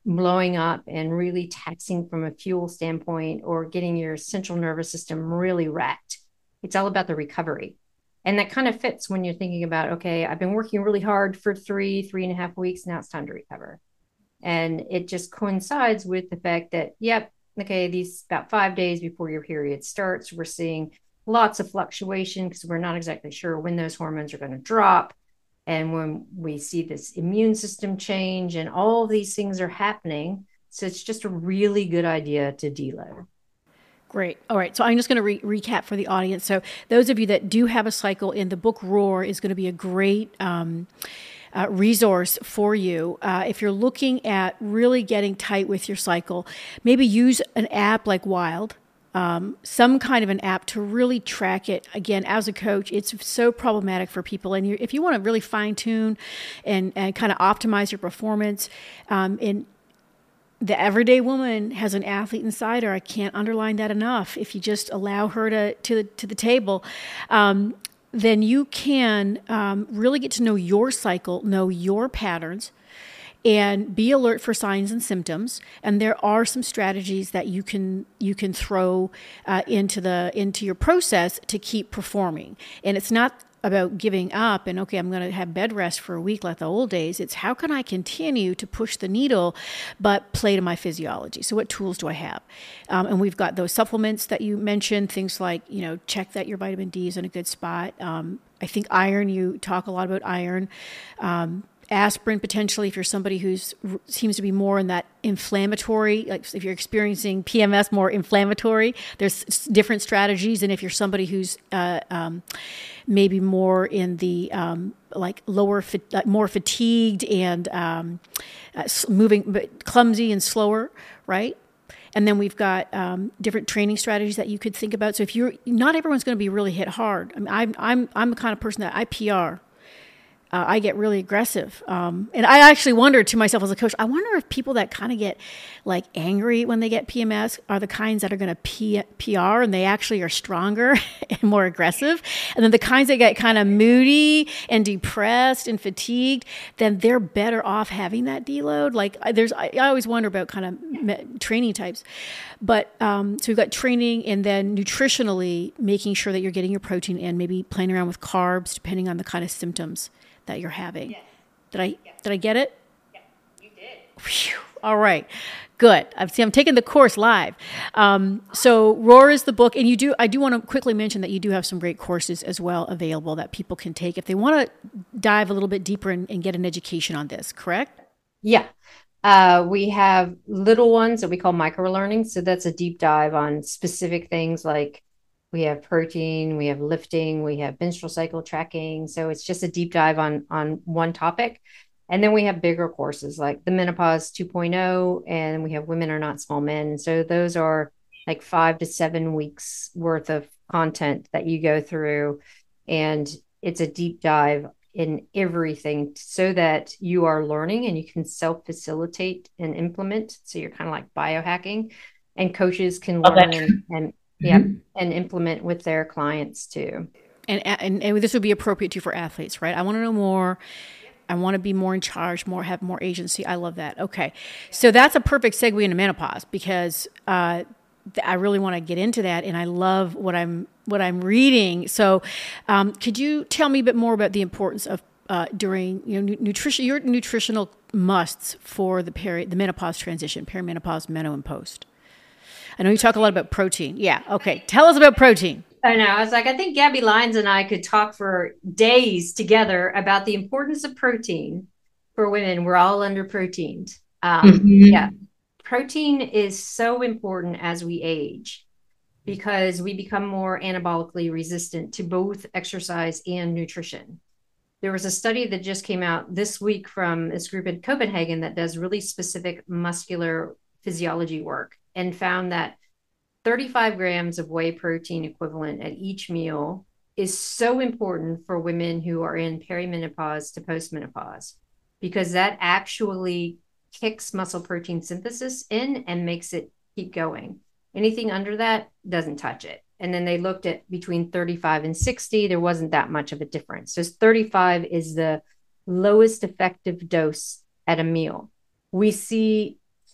blowing up and really taxing from a fuel standpoint or getting your central nervous system really wrecked. It's all about the recovery. And that kind of fits when you're thinking about, okay, I've been working really hard for three, three and a half weeks. Now it's time to recover. And it just coincides with the fact that, yep, okay, these about five days before your period starts, we're seeing lots of fluctuation because we're not exactly sure when those hormones are going to drop. And when we see this immune system change and all of these things are happening. So it's just a really good idea to deload. Great. All right. So I'm just going to re- recap for the audience. So those of you that do have a cycle, in the book Roar is going to be a great um, uh, resource for you. Uh, if you're looking at really getting tight with your cycle, maybe use an app like Wild. Um, some kind of an app to really track it. Again, as a coach, it's so problematic for people. And you, if you want to really fine tune and, and kind of optimize your performance, um, and the everyday woman has an athlete inside her. I can't underline that enough. If you just allow her to to, to the table, um, then you can um, really get to know your cycle, know your patterns, and be alert for signs and symptoms. And there are some strategies that you can you can throw uh, into the into your process to keep performing. And it's not about giving up and, okay, I'm going to have bed rest for a week like the old days. It's how can I continue to push the needle but play to my physiology? So what tools do I have? Um, and we've got those supplements that you mentioned, things like, you know, check that your vitamin D is in a good spot. Um, I think iron, you talk a lot about iron. Um, aspirin, potentially, if you're somebody who seems to be more in that inflammatory, like if you're experiencing P M S, more inflammatory, there's different strategies. And if you're somebody who's uh, um, maybe more in the um, like lower, like more fatigued and um, uh, moving, but clumsy and slower, right? And then we've got um, different training strategies that you could think about. So if you're, not everyone's going to be really hit hard. I mean, I'm, I'm, I'm the kind of person that I P R. Uh, I get really aggressive. Um, and I actually wondered to myself as a coach, I wonder if people that kind of get like angry when they get P M S are the kinds that are going to P- PR and they actually are stronger and more aggressive. And then the kinds that get kind of moody and depressed and fatigued, then they're better off having that deload. Like there's, I, I always wonder about kind of me- training types. But um, so we've got training and then nutritionally making sure that you're getting your protein in, maybe playing around with carbs depending on the kind of symptoms that you're having. Yes. Did I yes. did I get it? Yeah, you did. Whew. All right, good. I'm see. I'm taking the course live. Um, so Roar is the book, and you do. I do want to quickly mention that you do have some great courses as well available that people can take if they want to dive a little bit deeper and, and get an education on this. Correct? Yeah. Uh, we have little ones that we call micro learning. So that's a deep dive on specific things like. We have protein, we have lifting, we have menstrual cycle tracking. So it's just a deep dive on, on one topic. And then we have bigger courses like the Menopause two point oh, and we have Women Are Not Small Men. So those are like five to seven weeks worth of content that you go through. And it's a deep dive in everything so that you are learning and you can self-facilitate and implement. So you're kind of like biohacking, and coaches can learn and, and Yeah, mm-hmm. and implement with their clients too. And, and and this would be appropriate too for athletes, right? I want to know more. I want to be more in charge, more have more agency. I love that. Okay, so that's a perfect segue into menopause because uh, I really want to get into that, and I love what I'm what I'm reading. So, um, could you tell me a bit more about the importance of uh, during you know nutrition, your nutritional musts for the peri the menopause transition, perimenopause, meno, and post? I know you talk a lot about protein. Yeah. Okay. Tell us about protein. I know. I was like, I think Gabby Lyons and I could talk for days together about the importance of protein for women. We're all under proteined. Um, mm-hmm. Yeah. Protein is so important as we age because we become more anabolically resistant to both exercise and nutrition. There was a study that just came out this week from this group in Copenhagen that does really specific muscular physiology work and found that thirty-five grams of whey protein equivalent at each meal is so important for women who are in perimenopause to postmenopause because that actually kicks muscle protein synthesis in and makes it keep going. Anything under that doesn't touch it. And then they looked at between thirty-five and sixty, there wasn't that much of a difference. So thirty-five is the lowest effective dose at a meal. We see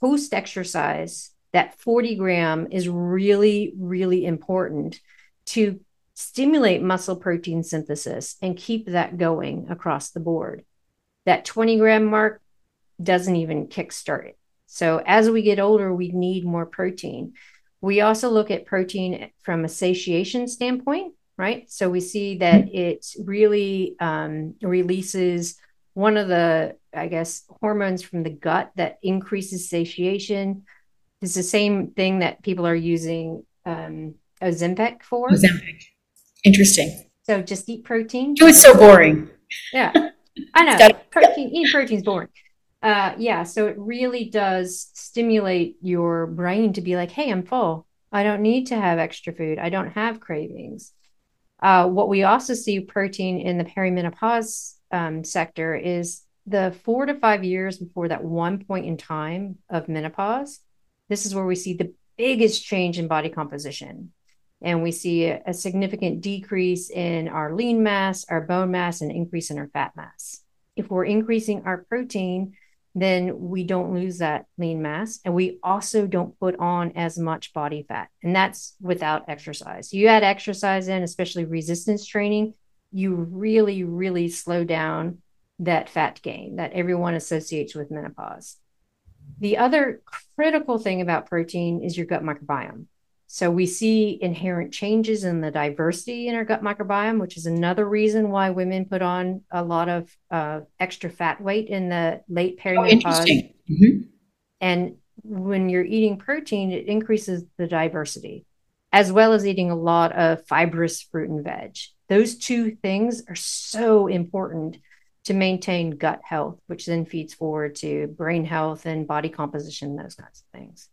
post exercise, that forty gram is really, really important to stimulate muscle protein synthesis and keep that going across the board. That twenty gram mark doesn't even kickstart it. So as we get older, we need more protein. We also look at protein from a satiation standpoint, right? So we see that it really um, releases one of the, I guess, hormones from the gut that increases satiation. It's the same thing that people are using um, Ozempic for. Ozempic. Interesting. So just eat protein. It was so boring. Yeah, I know. Gotta- protein, eating protein is boring. Uh, yeah, so it really does stimulate your brain to be like, hey, I'm full. I don't need to have extra food. I don't have cravings. Uh, what we also see protein in the perimenopause um, sector is the four to five years before that one point in time of menopause. This is where we see the biggest change in body composition. And we see a, a significant decrease in our lean mass, our bone mass, and increase in our fat mass. If we're increasing our protein, then we don't lose that lean mass. And we also don't put on as much body fat. And that's without exercise. You add exercise in, especially resistance training, you really, really slow down that fat gain that everyone associates with menopause. The other critical thing about protein is your gut microbiome. So we see inherent changes in the diversity in our gut microbiome, which is another reason why women put on a lot of uh, extra fat weight in the late perimenopause. Oh, interesting. Mm-hmm. And when you're eating protein, it increases the diversity, as well as eating a lot of fibrous fruit and veg. Those two things are so important to maintain gut health, which then feeds forward to brain health and body composition, those kinds of things.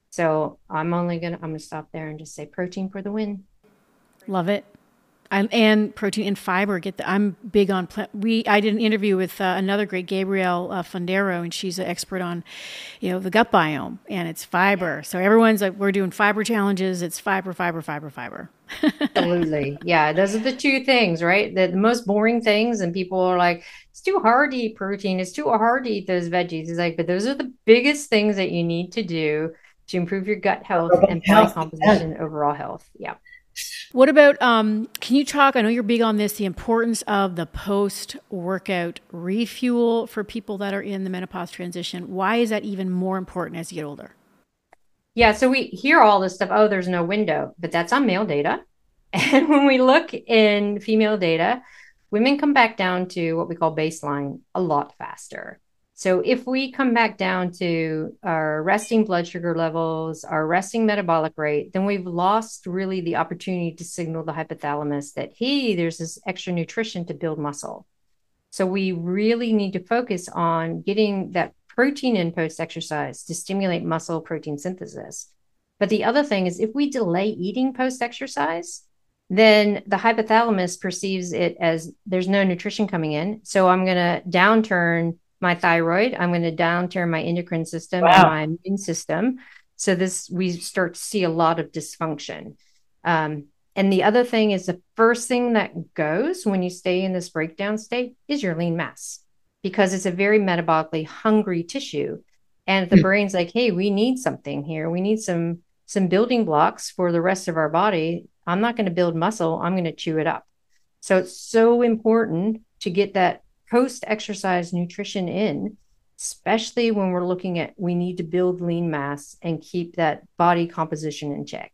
So I'm only going to, I'm going to stop there and just say protein for the win. Love it. And, and protein and fiber. Get the, I'm big on, plant, we, I did an interview with uh, another great, Gabrielle uh, Fundero, and she's an expert on, you know, the gut biome, and it's fiber. So everyone's like, we're doing fiber challenges. It's fiber, fiber, fiber, fiber. Absolutely. Yeah. Those are the two things, right? The, the most boring things. And people are like, it's too hard to eat protein. It's too hard to eat those veggies. It's like, but those are the biggest things that you need to do to improve your gut health and body composition, yeah. Overall health. Yeah. What about, um, can you talk, I know you're big on this, the importance of the post-workout refuel for people that are in the menopause transition. Why is that even more important as you get older? Yeah, so we hear all this stuff, oh, there's no window, but that's on male data. And when we look in female data, women come back down to what we call baseline a lot faster. So if we come back down to our resting blood sugar levels, our resting metabolic rate, then we've lost really the opportunity to signal the hypothalamus that, hey, there's this extra nutrition to build muscle. So we really need to focus on getting that protein in post-exercise to stimulate muscle protein synthesis. But the other thing is if we delay eating post-exercise, then the hypothalamus perceives it as there's no nutrition coming in. So I'm going to downturn my thyroid. I'm going to downturn my endocrine system wow. and my immune system. So this, we start to see a lot of dysfunction. Um, and the other thing is the first thing that goes when you stay in this breakdown state is your lean mass, because it's a very metabolically hungry tissue. And the mm-hmm. brain's like, hey, we need something here. We need some, some building blocks for the rest of our body. I'm not going to build muscle. I'm going to chew it up. So it's so important to get that post-exercise nutrition in, especially when we're looking at, we need to build lean mass and keep that body composition in check.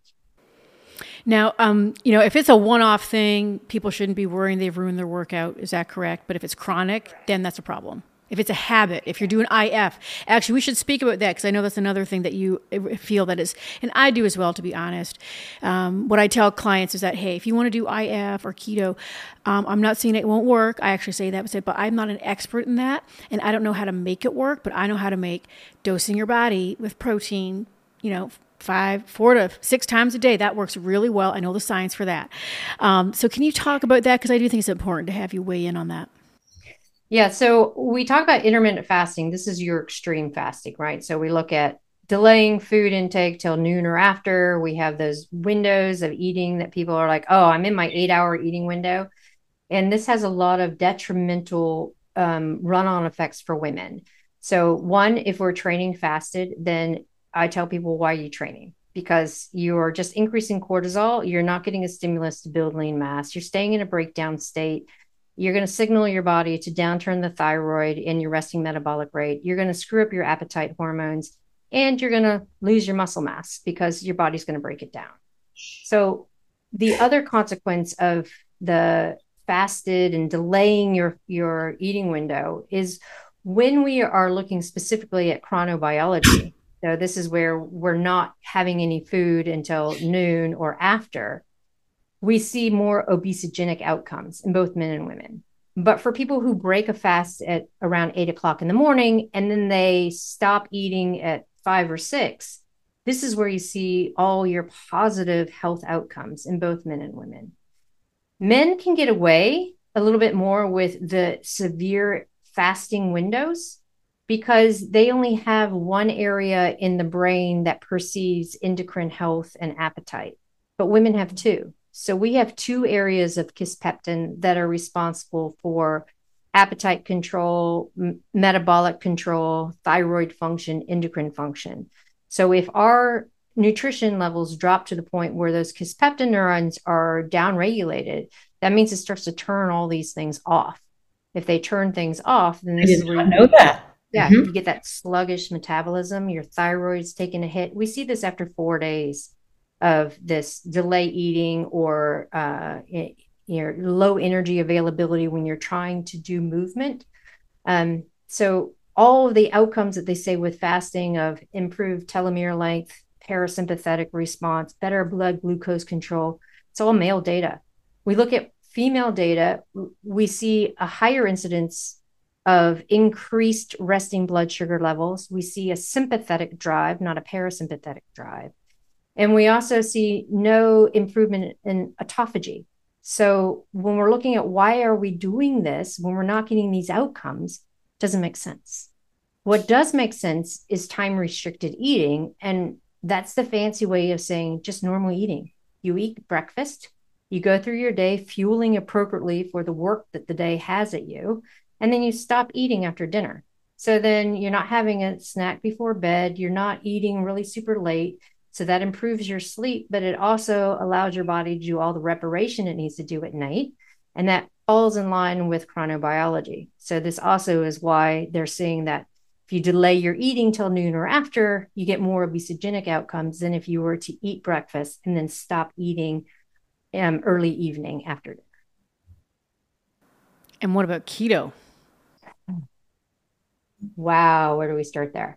Now, um, you know, if it's a one-off thing, people shouldn't be worrying they've ruined their workout. Is that correct? But if it's chronic, then that's a problem. If it's a habit, if you're doing I F, actually, we should speak about that because I know that's another thing that you feel that is, and I do as well, to be honest. Um, what I tell clients is that, hey, if you want to do I F or keto, um, I'm not saying it won't work. I actually say that, but I'm not an expert in that, and I don't know how to make it work, but I know how to make dosing your body with protein, you know, five, four to six times a day. That works really well. I know the science for that. Um, so can you talk about that? Because I do think it's important to have you weigh in on that. Yeah. So we talk about intermittent fasting. This is your extreme fasting, right? So we look at delaying food intake till noon or after. We have those windows of eating that people are like, oh, I'm in my eight hour eating window. And this has a lot of detrimental um, run-on effects for women. So one, if we're training fasted, then I tell people, why are you training? Because you're just increasing cortisol. You're not getting a stimulus to build lean mass. You're staying in a breakdown state. You're going to signal your body to downturn the thyroid and your resting metabolic rate. You're going to screw up your appetite hormones, and you're going to lose your muscle mass because your body's going to break it down. So the other consequence of the fasted and delaying your, your eating window is when we are looking specifically at chronobiology. So this is where we're not having any food until noon or after. We see more obesogenic outcomes in both men and women. But for people who break a fast at around eight o'clock in the morning, and then they stop eating at five or six, this is where you see all your positive health outcomes in both men and women. Men can get away a little bit more with the severe fasting windows because they only have one area in the brain that perceives endocrine health and appetite, but women have two. So we have two areas of kisspeptin that are responsible for appetite control, m- metabolic control, thyroid function, endocrine function. So if our nutrition levels drop to the point where those kisspeptin neurons are downregulated, that means it starts to turn all these things off. If they turn things off, then this I is did where not you, know that. yeah, Mhm. you get that sluggish metabolism. Your thyroid's taking a hit. We see this after four days of this delay eating or uh, your low energy availability when you're trying to do movement. Um, so all of the outcomes that they say with fasting of improved telomere length, parasympathetic response, better blood glucose control, it's all male data. We look at female data, we see a higher incidence of increased resting blood sugar levels. We see a sympathetic drive, not a parasympathetic drive. And we also see no improvement in autophagy. So when we're looking at why are we doing this when we're not getting these outcomes, it doesn't make sense. What does make sense is time restricted eating. And that's the fancy way of saying just normal eating. You eat breakfast, you go through your day fueling appropriately for the work that the day has at you, and then you stop eating after dinner. So then you're not having a snack before bed, you're not eating really super late. So that improves your sleep, but it also allows your body to do all the reparation it needs to do at night. And that falls in line with chronobiology. So this also is why they're saying that if you delay your eating till noon or after, you get more obesogenic outcomes than if you were to eat breakfast and then stop eating um, early evening after dinner. And what about keto? Wow, where do we start there?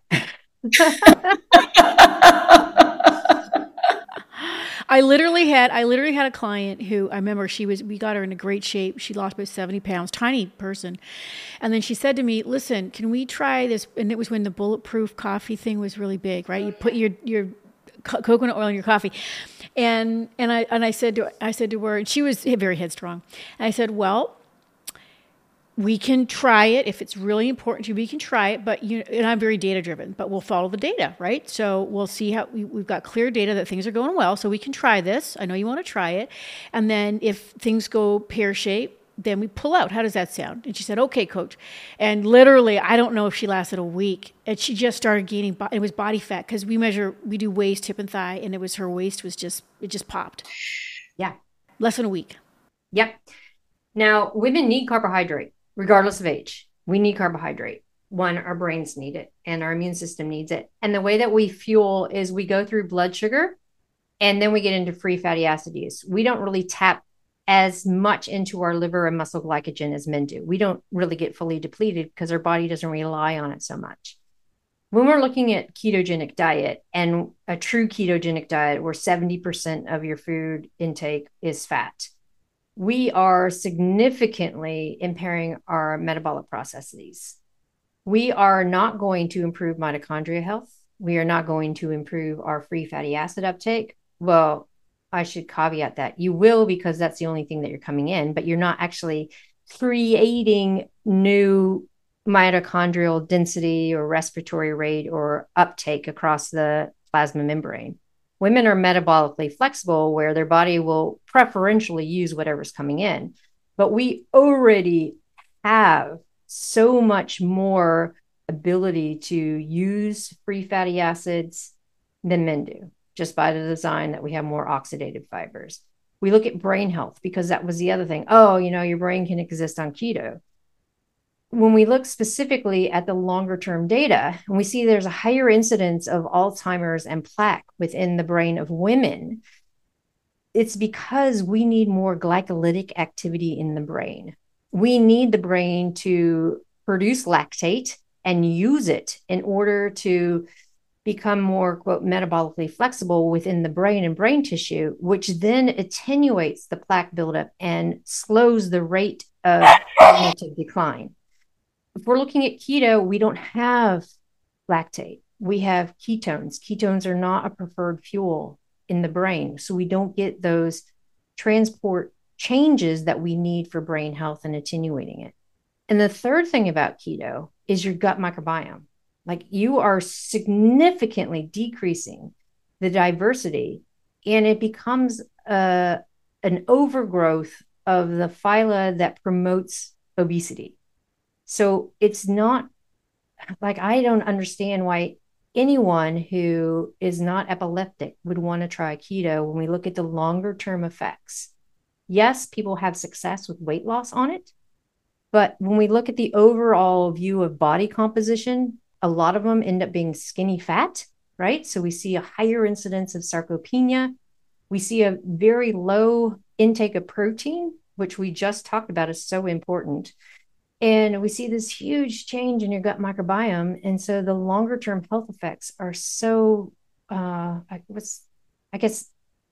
I literally had I literally had a client who I remember she was we got her into great shape. She lost about seventy pounds, tiny person. And then she said to me, "Listen, can we try this?" And it was when the bulletproof coffee thing was really big, right? You put your your co- coconut oil in your coffee. And and I and I said to I said to her, and she was very headstrong. And I said, "Well, we can try it if it's really important to you. We can try it, but you and I'm very data driven. But we'll follow the data, right? So we'll see how we, we've got clear data that things are going well. So we can try this. I know you want to try it, and then if things go pear shaped, then we pull out. How does that sound?" And she said, "Okay, coach." And literally, I don't know if she lasted a week, and she just started gaining. Bo- it was body fat because we measure, we do waist, hip, and thigh, and it was her waist was just it just popped. Yeah, less than a week. Yep. Now, women need carbohydrate. Regardless of age, we need carbohydrate. One, our brains need it and our immune system needs it. And the way that we fuel is we go through blood sugar and then we get into free fatty acid use. We don't really tap as much into our liver and muscle glycogen as men do. We don't really get fully depleted because our body doesn't rely on it so much. When we're looking at ketogenic diet and a true ketogenic diet where seventy percent of your food intake is fat, we are significantly impairing our metabolic processes. We are not going to improve mitochondria health. We are not going to improve our free fatty acid uptake. Well, I should caveat that. You will, because that's the only thing that you're coming in, but you're not actually creating new mitochondrial density or respiratory rate or uptake across the plasma membrane. Women are metabolically flexible where their body will preferentially use whatever's coming in. But we already have so much more ability to use free fatty acids than men do, just by the design that we have more oxidative fibers. We look at brain health because that was the other thing. Oh, you know, your brain can exist on keto. When we look specifically at the longer term data, and we see there's a higher incidence of Alzheimer's and plaque within the brain of women, it's because we need more glycolytic activity in the brain. We need the brain to produce lactate and use it in order to become more, quote, metabolically flexible within the brain and brain tissue, which then attenuates the plaque buildup and slows the rate of cognitive decline. If we're looking at keto, we don't have lactate. We have ketones. Ketones are not a preferred fuel in the brain. So we don't get those transport changes that we need for brain health and attenuating it. And the third thing about keto is your gut microbiome. Like, you are significantly decreasing the diversity, and it becomes a, an overgrowth of the phyla that promotes obesity. So it's not like, I don't understand why anyone who is not epileptic would want to try keto when we look at the longer term effects. Yes, people have success with weight loss on it, but when we look at the overall view of body composition, a lot of them end up being skinny fat, right? So we see a higher incidence of sarcopenia. We see a very low intake of protein, which we just talked about is so important. And we see this huge change in your gut microbiome. And so the longer term health effects are so, uh, I, what's, I guess,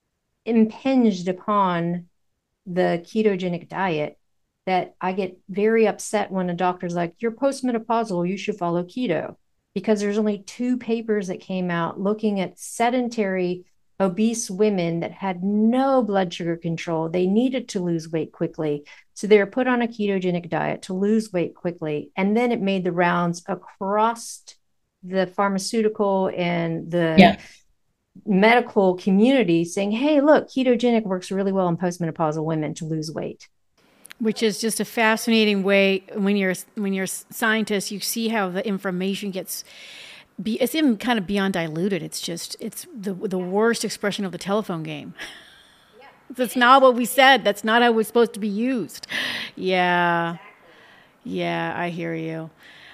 impinged upon the ketogenic diet that I get very upset when a doctor's like, you're postmenopausal, you should follow keto. Because there's only two papers that came out looking at sedentary obese women that had no blood sugar control. They needed to lose weight quickly. So they were put on a ketogenic diet to lose weight quickly. And then it made the rounds across the pharmaceutical and the yeah. medical community saying, hey, look, ketogenic works really well in postmenopausal women to lose weight. Which is just a fascinating way. When you're when you're a scientist, you see how the information gets, be, it's even kind of beyond diluted. It's just, it's the the worst expression of the telephone game. Yeah. That's not what we said. That's not how it was supposed to be used. Yeah. Exactly. Yeah, I hear you.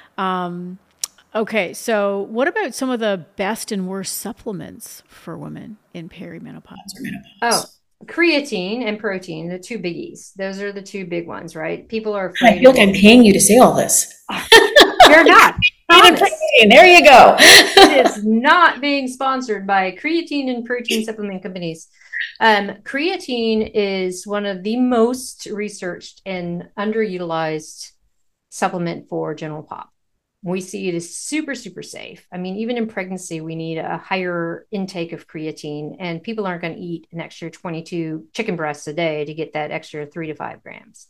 Um, okay, so what about some of the best and worst supplements for women in perimenopause or menopause? Oh. Creatine and protein, the two biggies. Those are the two big ones, right? People are afraid. I feel like I'm paying you to say all this. You're not. Protein, there you go. It is not being sponsored by creatine and protein supplement companies. Um, creatine is one of the most researched and underutilized supplement for general pop. We see it as super, super safe. I mean, even in pregnancy, we need a higher intake of creatine, and people aren't going to eat an extra twenty-two chicken breasts a day to get that extra three to five grams.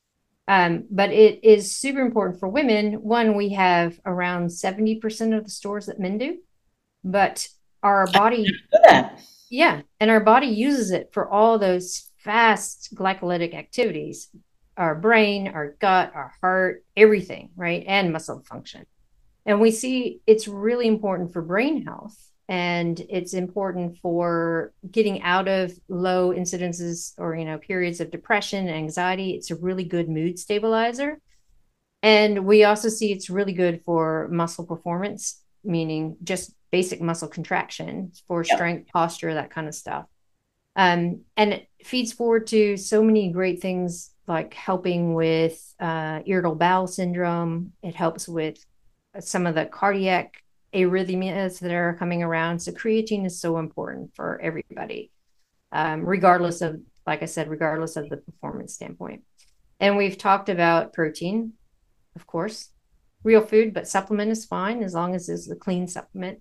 Um, but it is super important for women. One, we have around seventy percent of the stores that men do, but our body, yeah, and our body uses it for all those fast glycolytic activities. Our brain, our gut, our heart, everything, right? And muscle function. And we see it's really important for brain health, and it's important for getting out of low incidences or, you know, periods of depression and anxiety. It's a really good mood stabilizer. And we also see it's really good for muscle performance, meaning just basic muscle contraction for strength, yep. posture, that kind of stuff. Um, and it feeds forward to so many great things, like helping with uh, irritable bowel syndrome. It helps with some of the cardiac arrhythmias that are coming around. So creatine is so important for everybody, um, regardless of, like I said, regardless of the performance standpoint. And we've talked about protein, of course, real food, but supplement is fine as long as it's a clean supplement.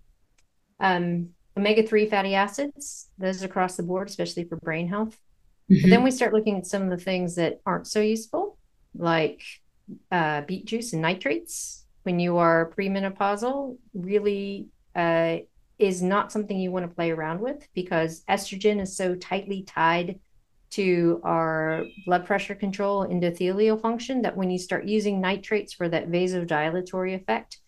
Um, omega three fatty acids, those across the board, especially for brain health. Mm-hmm. But then we start looking at some of the things that aren't so useful, like uh, beet juice and nitrates. When you are premenopausal, really uh, is not something you want to play around with, because estrogen is so tightly tied to our blood pressure control, endothelial function, that when you start using nitrates for that vasodilatory effect,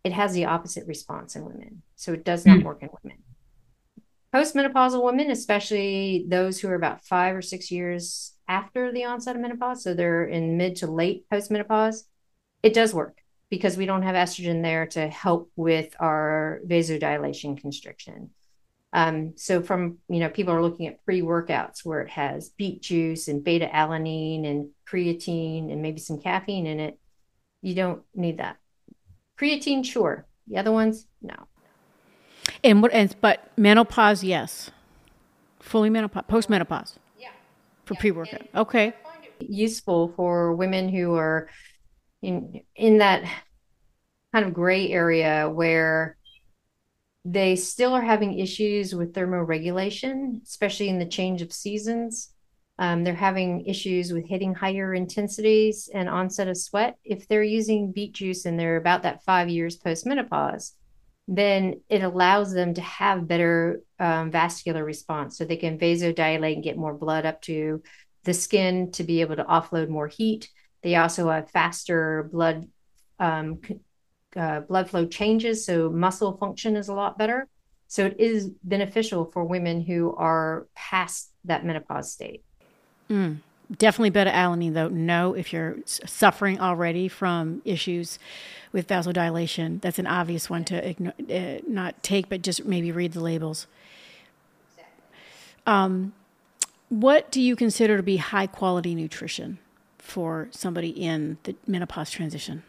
it has the opposite response in women. So it does not mm. work in women. Postmenopausal women, especially those who are about five or six years after the onset of menopause, so they're in mid to late postmenopause, it does work because we don't have estrogen there to help with our vasodilation constriction. Um, so from, you know, people are looking at pre-workouts where it has beet juice and beta alanine and creatine and maybe some caffeine in it. You don't need that. Creatine, sure. The other ones, no. And what? And but menopause, yes. Fully menopause, post-menopause. Yeah. For yeah. pre-workout. And okay. I find it useful for women who are in in that kind of gray area where they still are having issues with thermoregulation, especially in the change of seasons. Um, they're having issues with hitting higher intensities and onset of sweat. If they're using beet juice and they're about that five years post-menopause, then it allows them to have better um, vascular response. So they can vasodilate and get more blood up to the skin to be able to offload more heat. They also have faster blood um, uh, blood flow changes, so muscle function is a lot better. So it is beneficial for women who are past that menopause state. Mm, definitely beta-alanine, though. No, if you're suffering already from issues with vasodilation, that's an obvious one to ignore, uh, not take, but just maybe read the labels. Exactly. Um, what do you consider to be high-quality nutrition for somebody in the menopause transition?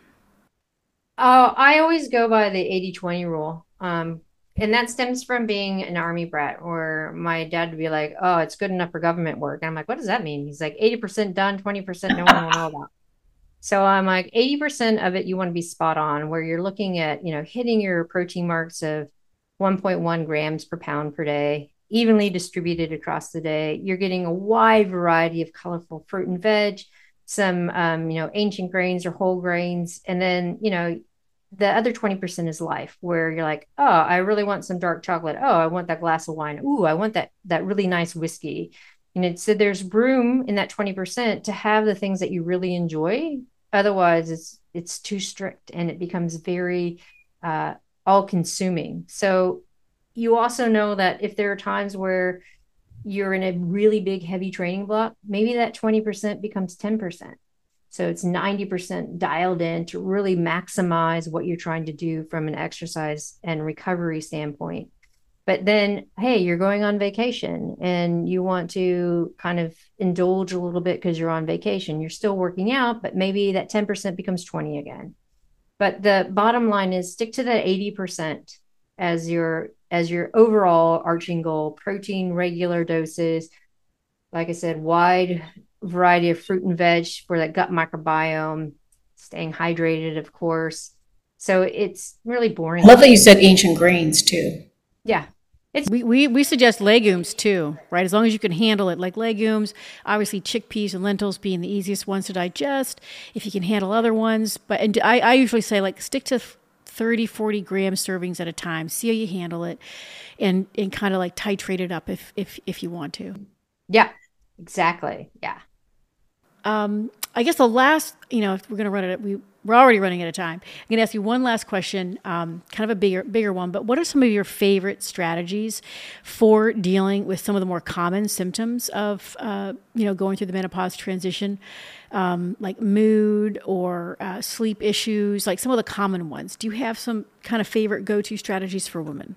Uh, I always go by the eighty twenty rule. Um, and that stems from being an Army brat, where my dad would be like, oh, it's good enough for government work. And I'm like, what does that mean? He's like, eighty percent done, twenty percent no one will know about. So I'm like, eighty percent of it, you want to be spot on, where you're looking at, you know, hitting your protein marks of one point one grams per pound per day, evenly distributed across the day. You're getting a wide variety of colorful fruit and veg, some, um, you know, ancient grains or whole grains. And then, you know, the other twenty percent is life, where you're like, oh, I really want some dark chocolate. Oh, I want that glass of wine. Ooh, I want that, that really nice whiskey. And it, so there's room in that twenty percent to have the things that you really enjoy. Otherwise, it's it's too strict and it becomes very uh, all-consuming. So you also know that if there are times where you're in a really big, heavy training block, maybe that twenty percent becomes ten percent. So it's ninety percent dialed in to really maximize what you're trying to do from an exercise and recovery standpoint. But then, hey, you're going on vacation and you want to kind of indulge a little bit because you're on vacation. You're still working out, but maybe that ten percent becomes twenty again. But the bottom line is stick to that eighty percent as your as your overall arching goal. Protein, regular doses. Like I said, wide variety of fruit and veg for that gut microbiome. Staying hydrated, of course. So it's really boring. I love that you said ancient grains too. Yeah. It's we, we, we suggest legumes too, right? As long as you can handle it, like legumes, obviously chickpeas and lentils being the easiest ones to digest. If you can handle other ones, but and I, I usually say like stick to thirty, forty gram servings at a time. See how you handle it, and and kind of like titrate it up if if if you want to. Yeah, exactly. Yeah. Um, I guess the last, you know, if we're going to run it, we, we're already running out of time. I'm going to ask you one last question, um, kind of a bigger, bigger one, but what are some of your favorite strategies for dealing with some of the more common symptoms of, uh, you know, going through the menopause transition, um, like mood or uh, sleep issues, like some of the common ones? Do you have some kind of favorite go-to strategies for women?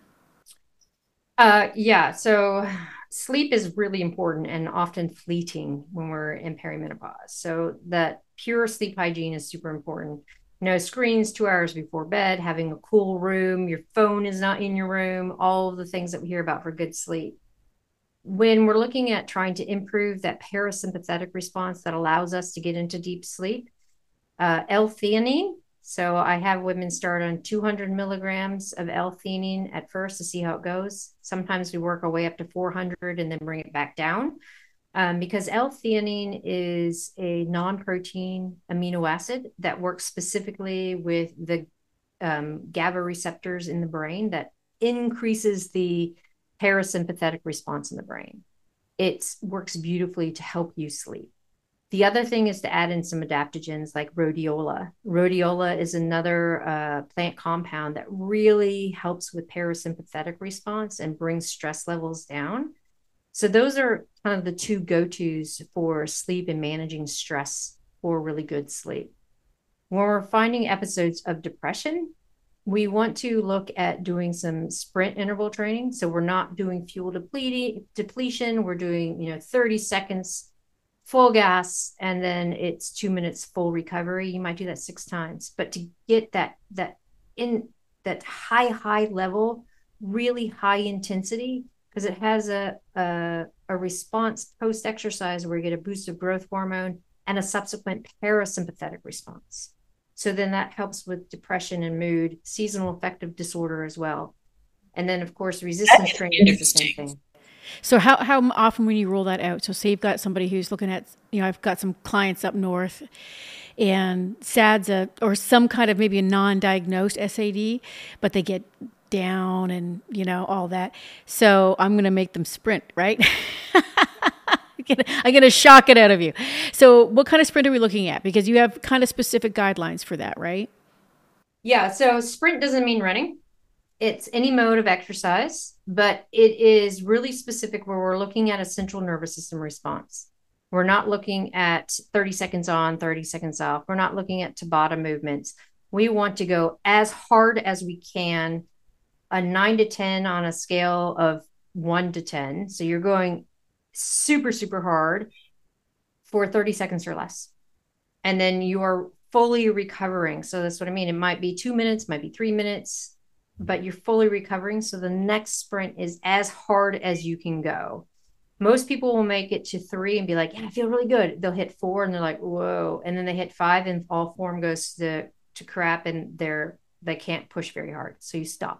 Uh, yeah. So sleep is really important and often fleeting when we're in perimenopause. So that pure sleep hygiene is super important. No screens two hours before bed, having a cool room, your phone is not in your room, all of the things that we hear about for good sleep. When we're looking at trying to improve that parasympathetic response that allows us to get into deep sleep, uh, L-theanine. So I have women start on two hundred milligrams of L-theanine at first to see how it goes. Sometimes we work our way up to four hundred and then bring it back down. Um, because L-theanine is a non-protein amino acid that works specifically with the um, GABA receptors in the brain that increases the parasympathetic response in the brain. It works beautifully to help you sleep. The other thing is to add in some adaptogens like rhodiola. Rhodiola is another uh, plant compound that really helps with parasympathetic response and brings stress levels down. So those are kind of the two go-tos for sleep and managing stress for really good sleep. When we're finding episodes of depression, we want to look at doing some sprint interval training. So we're not doing fuel depleting, depletion. We're doing, you know, thirty seconds full gas, and then it's two minutes full recovery. You might do that six times, but to get that, that in that high, high level, really high intensity, because it has a, a, a response post-exercise where you get a boost of growth hormone and a subsequent parasympathetic response. So then that helps with depression and mood, seasonal affective disorder as well. And then, of course, resistance training is the same thing. So how, how often when you roll that out? So say you've got somebody who's looking at, you know, I've got some clients up north and S A D's a, or some kind of maybe a non-diagnosed S A D, but they get down and, you know, all that. So I'm going to make them sprint, right? I'm going to shock it out of you. So what kind of sprint are we looking at? Because you have kind of specific guidelines for that, right? Yeah. So sprint doesn't mean running. It's any mode of exercise, but it is really specific where we're looking at a central nervous system response. We're not looking at thirty seconds on, thirty seconds off. We're not looking at Tabata movements. We want to go as hard as we can, a nine to ten on a scale of one to ten. So you're going super, super hard for thirty seconds or less. And then you are fully recovering. So that's what I mean. It might be two minutes, might be three minutes, but you're fully recovering. So the next sprint is as hard as you can go. Most people will make it to three and be like, yeah, I feel really good. They'll hit four and they're like, whoa. And then they hit five and all form goes to, to crap and they're, they can't push very hard. So you stop.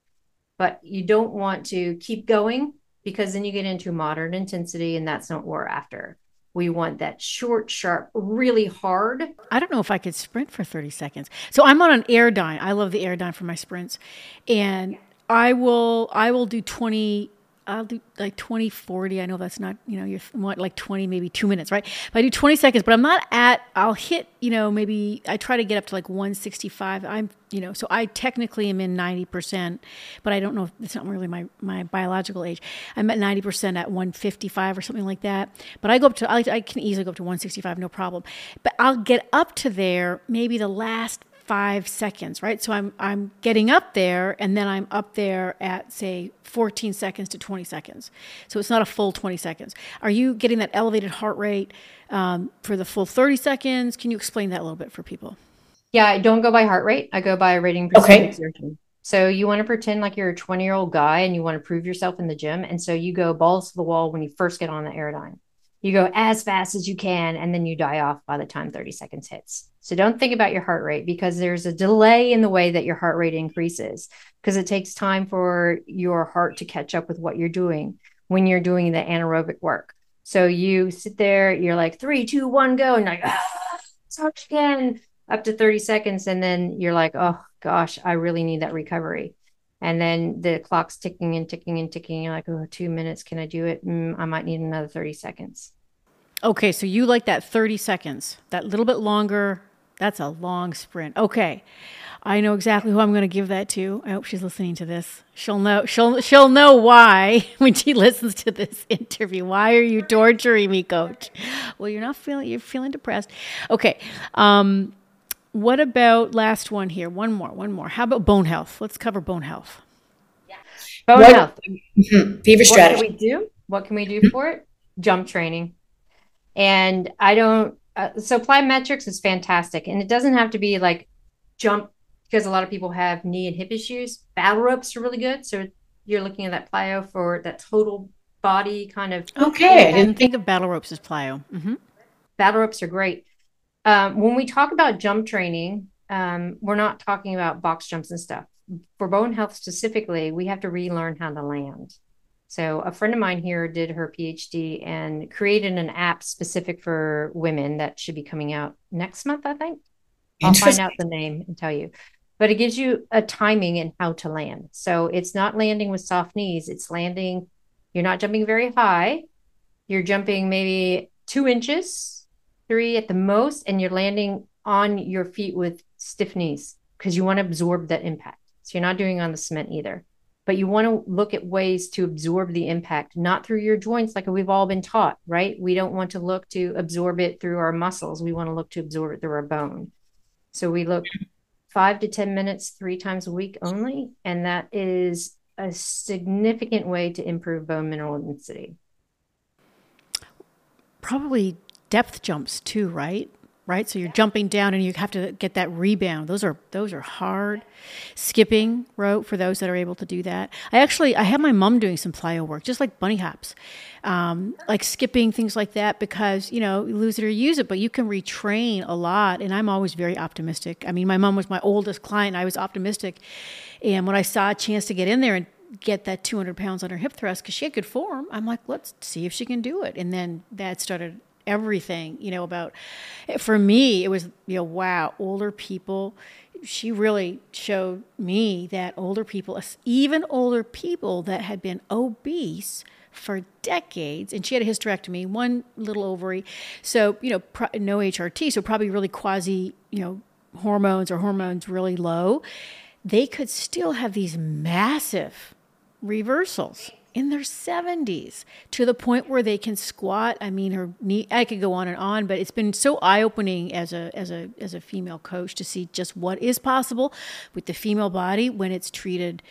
But you don't want to keep going because then you get into moderate intensity and that's not what we're after. We want that short, sharp, really hard. I don't know if I could sprint for thirty seconds. So I'm on an Airdyne. I love the Airdyne for my sprints. And I will I will do twenty, I'll do like twenty, forty. I know that's not, you know, you want like twenty, maybe two minutes, right? But I do twenty seconds, but I'm not at, I'll hit, you know, maybe I try to get up to like one sixty-five. I'm, you know, so I technically am in ninety percent, but I don't know if it's not really my, my biological age. I'm at ninety percent at one fifty-five or something like that. But I go up to, I, I can easily go up to one sixty-five, no problem. But I'll get up to there maybe the last five seconds, right? So I'm I'm getting up there and then I'm up there at say fourteen seconds to twenty seconds. So it's not a full twenty seconds. Are you getting that elevated heart rate um, for the full thirty seconds? Can you explain that a little bit for people? Yeah, I don't go by heart rate. I go by rating percent Okay. exertion. So you want to pretend like you're a twenty year old guy and you want to prove yourself in the gym. And so you go balls to the wall when you first get on the Airdyne. You go as fast as you can, and then you die off by the time thirty seconds hits. So don't think about your heart rate because there's a delay in the way that your heart rate increases because it takes time for your heart to catch up with what you're doing when you're doing the anaerobic work. So you sit there, you're like three, two, one, go, and you're like, ah, start again, up to thirty seconds. And then you're like, oh gosh, I really need that recovery. And then the clock's ticking and ticking and ticking. You're like, oh, two minutes. Can I do it? Mm, I might need another thirty seconds. Okay, so you like that thirty seconds, that little bit longer. That's a long sprint. Okay, I know exactly who I'm going to give that to. I hope she's listening to this. She'll know. She'll she'll know why when she listens to this interview. Why are you torturing me, Coach? Well, you're not feeling. You're feeling depressed. Okay. Um, what about last one here? One more. One more. How about bone health? Let's cover bone health. Yeah. Bone What- health. Mhm. Fever What strategy. can we do? What can we do for it? Jump training. And I don't, uh, so plyometrics is fantastic. And it doesn't have to be like jump because a lot of people have knee and hip issues. Battle ropes are really good. So you're looking at that plyo for that total body kind of. Okay, I I didn't didn't think of battle ropes as plyo. Mm-hmm. Battle ropes are great. Um, when we talk about jump training, um, we're not talking about box jumps and stuff. For bone health specifically, we have to relearn how to land. So a friend of mine here did her PhD and created an app specific for women that should be coming out next month, I think. I'll find Interesting. out the name and tell you. But it gives you a timing and how to land. So it's not landing with soft knees. It's landing, you're not jumping very high. You're jumping maybe two inches three at the most, and you're landing on your feet with stiff knees because you want to absorb that impact. So you're not doing it on the cement either. But you want to look at ways to absorb the impact, not through your joints like we've all been taught, right? We don't want to look to absorb it through our muscles. We want to look to absorb it through our bone. So we look five to ten minutes, three times a week only. And that is a significant way to improve bone mineral density. Probably depth jumps too, right? Right. So you're jumping down and you have to get that rebound. Those are, those are hard. Skipping rope for those that are able to do that. I actually, I have my mom doing some plyo work, just like bunny hops, um, like skipping, things like that, because, you know, you lose it or use it, but you can retrain a lot. And I'm always very optimistic. I mean, my mom was my oldest client. I was optimistic. And when I saw a chance to get in there and get that two hundred pounds on her hip thrust, because she had good form, I'm like, let's see if she can do it. And then that started everything, you know, about, for me, it was, you know, wow, older people, she really showed me that older people, even older people that had been obese for decades, and she had a hysterectomy, one little ovary, so, you know, pro- no H R T, so probably really quasi, you know, hormones or hormones really low, they could still have these massive reversals in their seventies to the point where they can squat. I mean, her knee, I could go on and on, but it's been so eye-opening as a, as a, as a female coach to see just what is possible with the female body when it's treated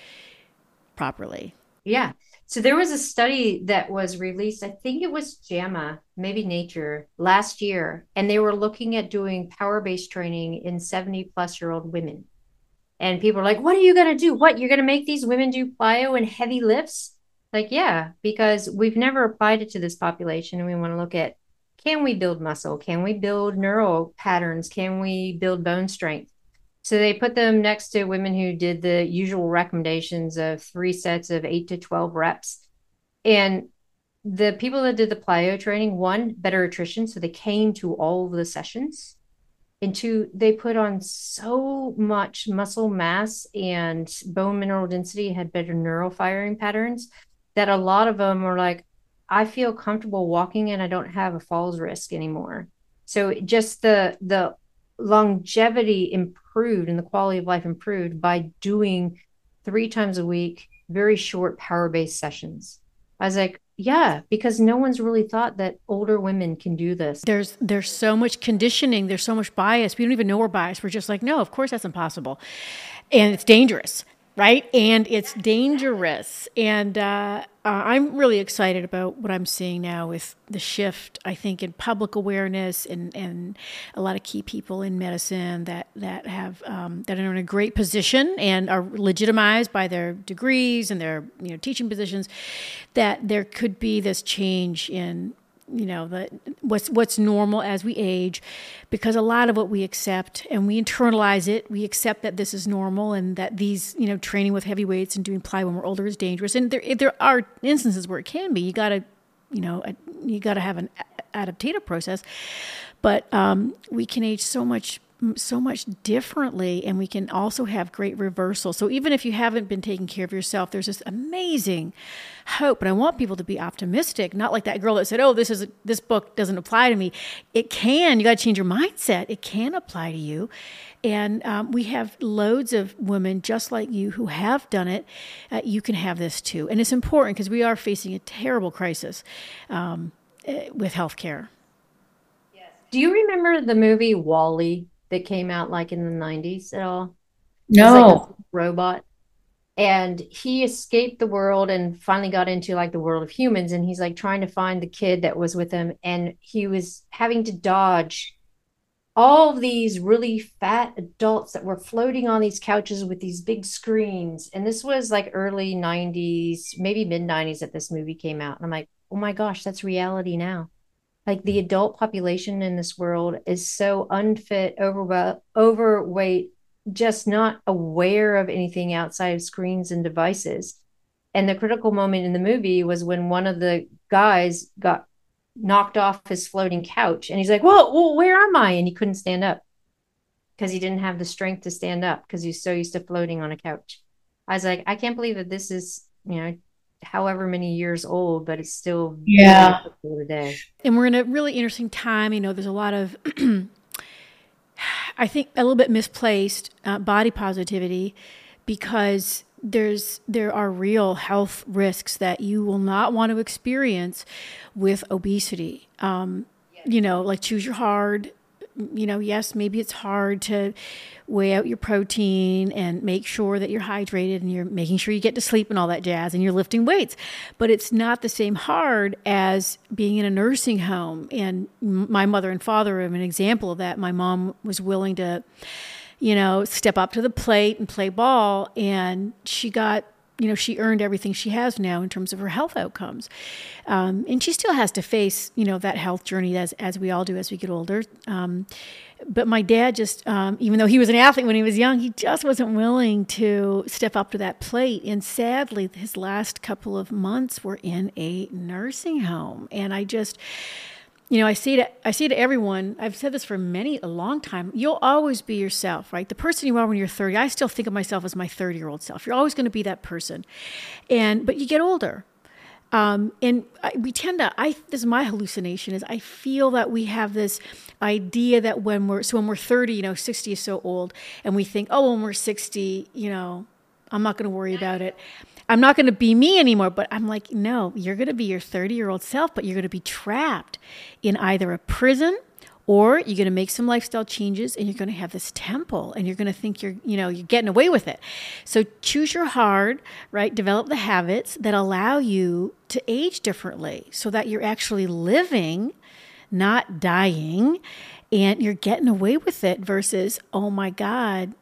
properly. Yeah. So there was a study that was released, I think it was JAMA, maybe Nature, last year, and they were looking at doing power-based training in seventy plus year old women. And people are like, what are you going to do? What, you're going to make these women do plyo and heavy lifts? Like, yeah, because we've never applied it to this population. And we want to look at, can we build muscle? Can we build neural patterns? Can we build bone strength? So they put them next to women who did the usual recommendations of three sets of eight to twelve reps. And the people that did the plyo training, one, better attrition. So they came to all of the sessions. And two, they put on so much muscle mass and bone mineral density, had better neural firing patterns, that a lot of them were like, I feel comfortable walking and I don't have a falls risk anymore. So just the the longevity improved and the quality of life improved by doing three times a week, very short power-based sessions. I was like, yeah, because no one's really thought that older women can do this. There's there's so much conditioning. There's so much bias. We don't even know we're biased. We're just like, no, of course that's impossible. And it's dangerous. Right? And it's dangerous. And uh, uh, I'm really excited about what I'm seeing now with the shift, I think, in public awareness and, and a lot of key people in medicine that, that have um, that are in a great position and are legitimized by their degrees and their, you know, teaching positions, that there could be this change in, you know, the what's what's normal as we age, because a lot of what we accept and we internalize it, we accept that this is normal and that these, you know, training with heavy weights and doing plyo when we're older is dangerous. And there there are instances where it can be. You got to, you know, you got to have an adaptive process, but um, we can age so much so much differently, and we can also have great reversal. So even if you haven't been taking care of yourself, there's this amazing hope. And I want people to be optimistic, not like that girl that said, oh, this is this book doesn't apply to me. It can. You got to change your mindset. It can apply to you. And um, we have loads of women just like you who have done it. Uh, you can have this too. And it's important because we are facing a terrible crisis um, with healthcare. Yes. Do you remember the movie WALL-E that came out like in the nineties at all? No. Like a robot. And he escaped the world and finally got into like the world of humans. And he's like trying to find the kid that was with him. And he was having to dodge all of these really fat adults that were floating on these couches with these big screens. And this was like early nineties, maybe mid nineties that this movie came out. And I'm like, oh my gosh, that's reality now. Like the adult population in this world is so unfit, over, overweight, just not aware of anything outside of screens and devices. And the critical moment in the movie was when one of the guys got knocked off his floating couch and he's like, whoa, whoa, where am I? And he couldn't stand up because he didn't have the strength to stand up because he's so used to floating on a couch. I was like, I can't believe that this is, you know, however many years old, but it's still Yeah. very today. And we're in a really interesting time. You know, there's a lot of, I think, a little bit misplaced uh, body positivity, because there's there are real health risks that you will not want to experience with obesity. Um, you know, like choose your hard. You know, yes, maybe it's hard to weigh out your protein and make sure that you're hydrated and you're making sure you get to sleep and all that jazz and you're lifting weights. But it's not the same hard as being in a nursing home. And my mother and father are an example of that. My mom was willing to, you know, step up to the plate and play ball. And she got, you know, she earned everything she has now in terms of her health outcomes. Um, and she still has to face, you know, that health journey as, as we all do as we get older. Um, but my dad just, um, even though he was an athlete when he was young, he just wasn't willing to step up to that plate. And sadly, his last couple of months were in a nursing home. And I just, you know, I say to I say to everyone, I've said this for many, a long time, you'll always be yourself, right? The person you are when you're thirty, I still think of myself as my thirty-year-old self. You're always going to be that person. And, but you get older. Um, and I, we tend to, I, this is my hallucination, is I feel that we have this idea that when we're, so when we're thirty, you know, sixty is so old, and we think, oh, when we're sixty, you know, I'm not going to worry about it. I'm not going to be me anymore. But I'm like, no, you're going to be your thirty-year-old self, but you're going to be trapped in either a prison, or you're going to make some lifestyle changes and you're going to have this temple and you're going to think you're, you know, you're getting away with it. So choose your hard, right? Develop the habits that allow you to age differently so that you're actually living, not dying, and you're getting away with it versus, oh my God,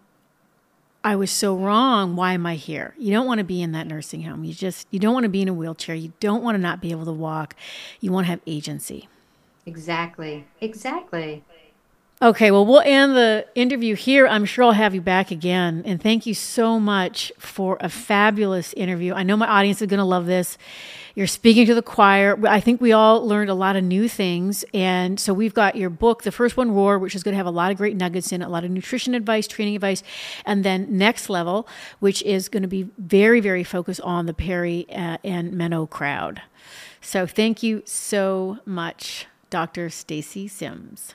I was so wrong. Why am I here? You don't want to be in that nursing home. You just, you don't want to be in a wheelchair. You don't want to not be able to walk. You want to have agency. Exactly. Exactly. Okay, well, we'll end the interview here. I'm sure I'll have you back again. And thank you so much for a fabulous interview. I know my audience is going to love this. You're speaking to the choir. I think we all learned a lot of new things. And so we've got your book, the first one, Roar, which is going to have a lot of great nuggets in it, a lot of nutrition advice, training advice. And then Next Level, which is going to be very, very focused on the peri uh, and meno crowd. So thank you so much, Doctor Stacy Sims.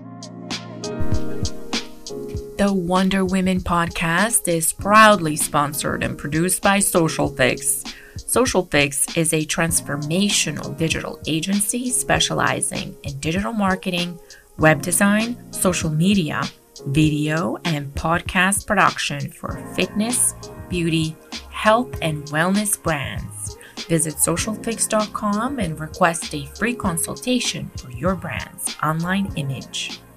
The Wonder Women podcast is proudly sponsored and produced by Social Fix. Social Fix is a transformational digital agency specializing in digital marketing, web design, social media, video, and podcast production for fitness, beauty, health, and wellness brands. Visit social fix dot com and request a free consultation for your brand's online image.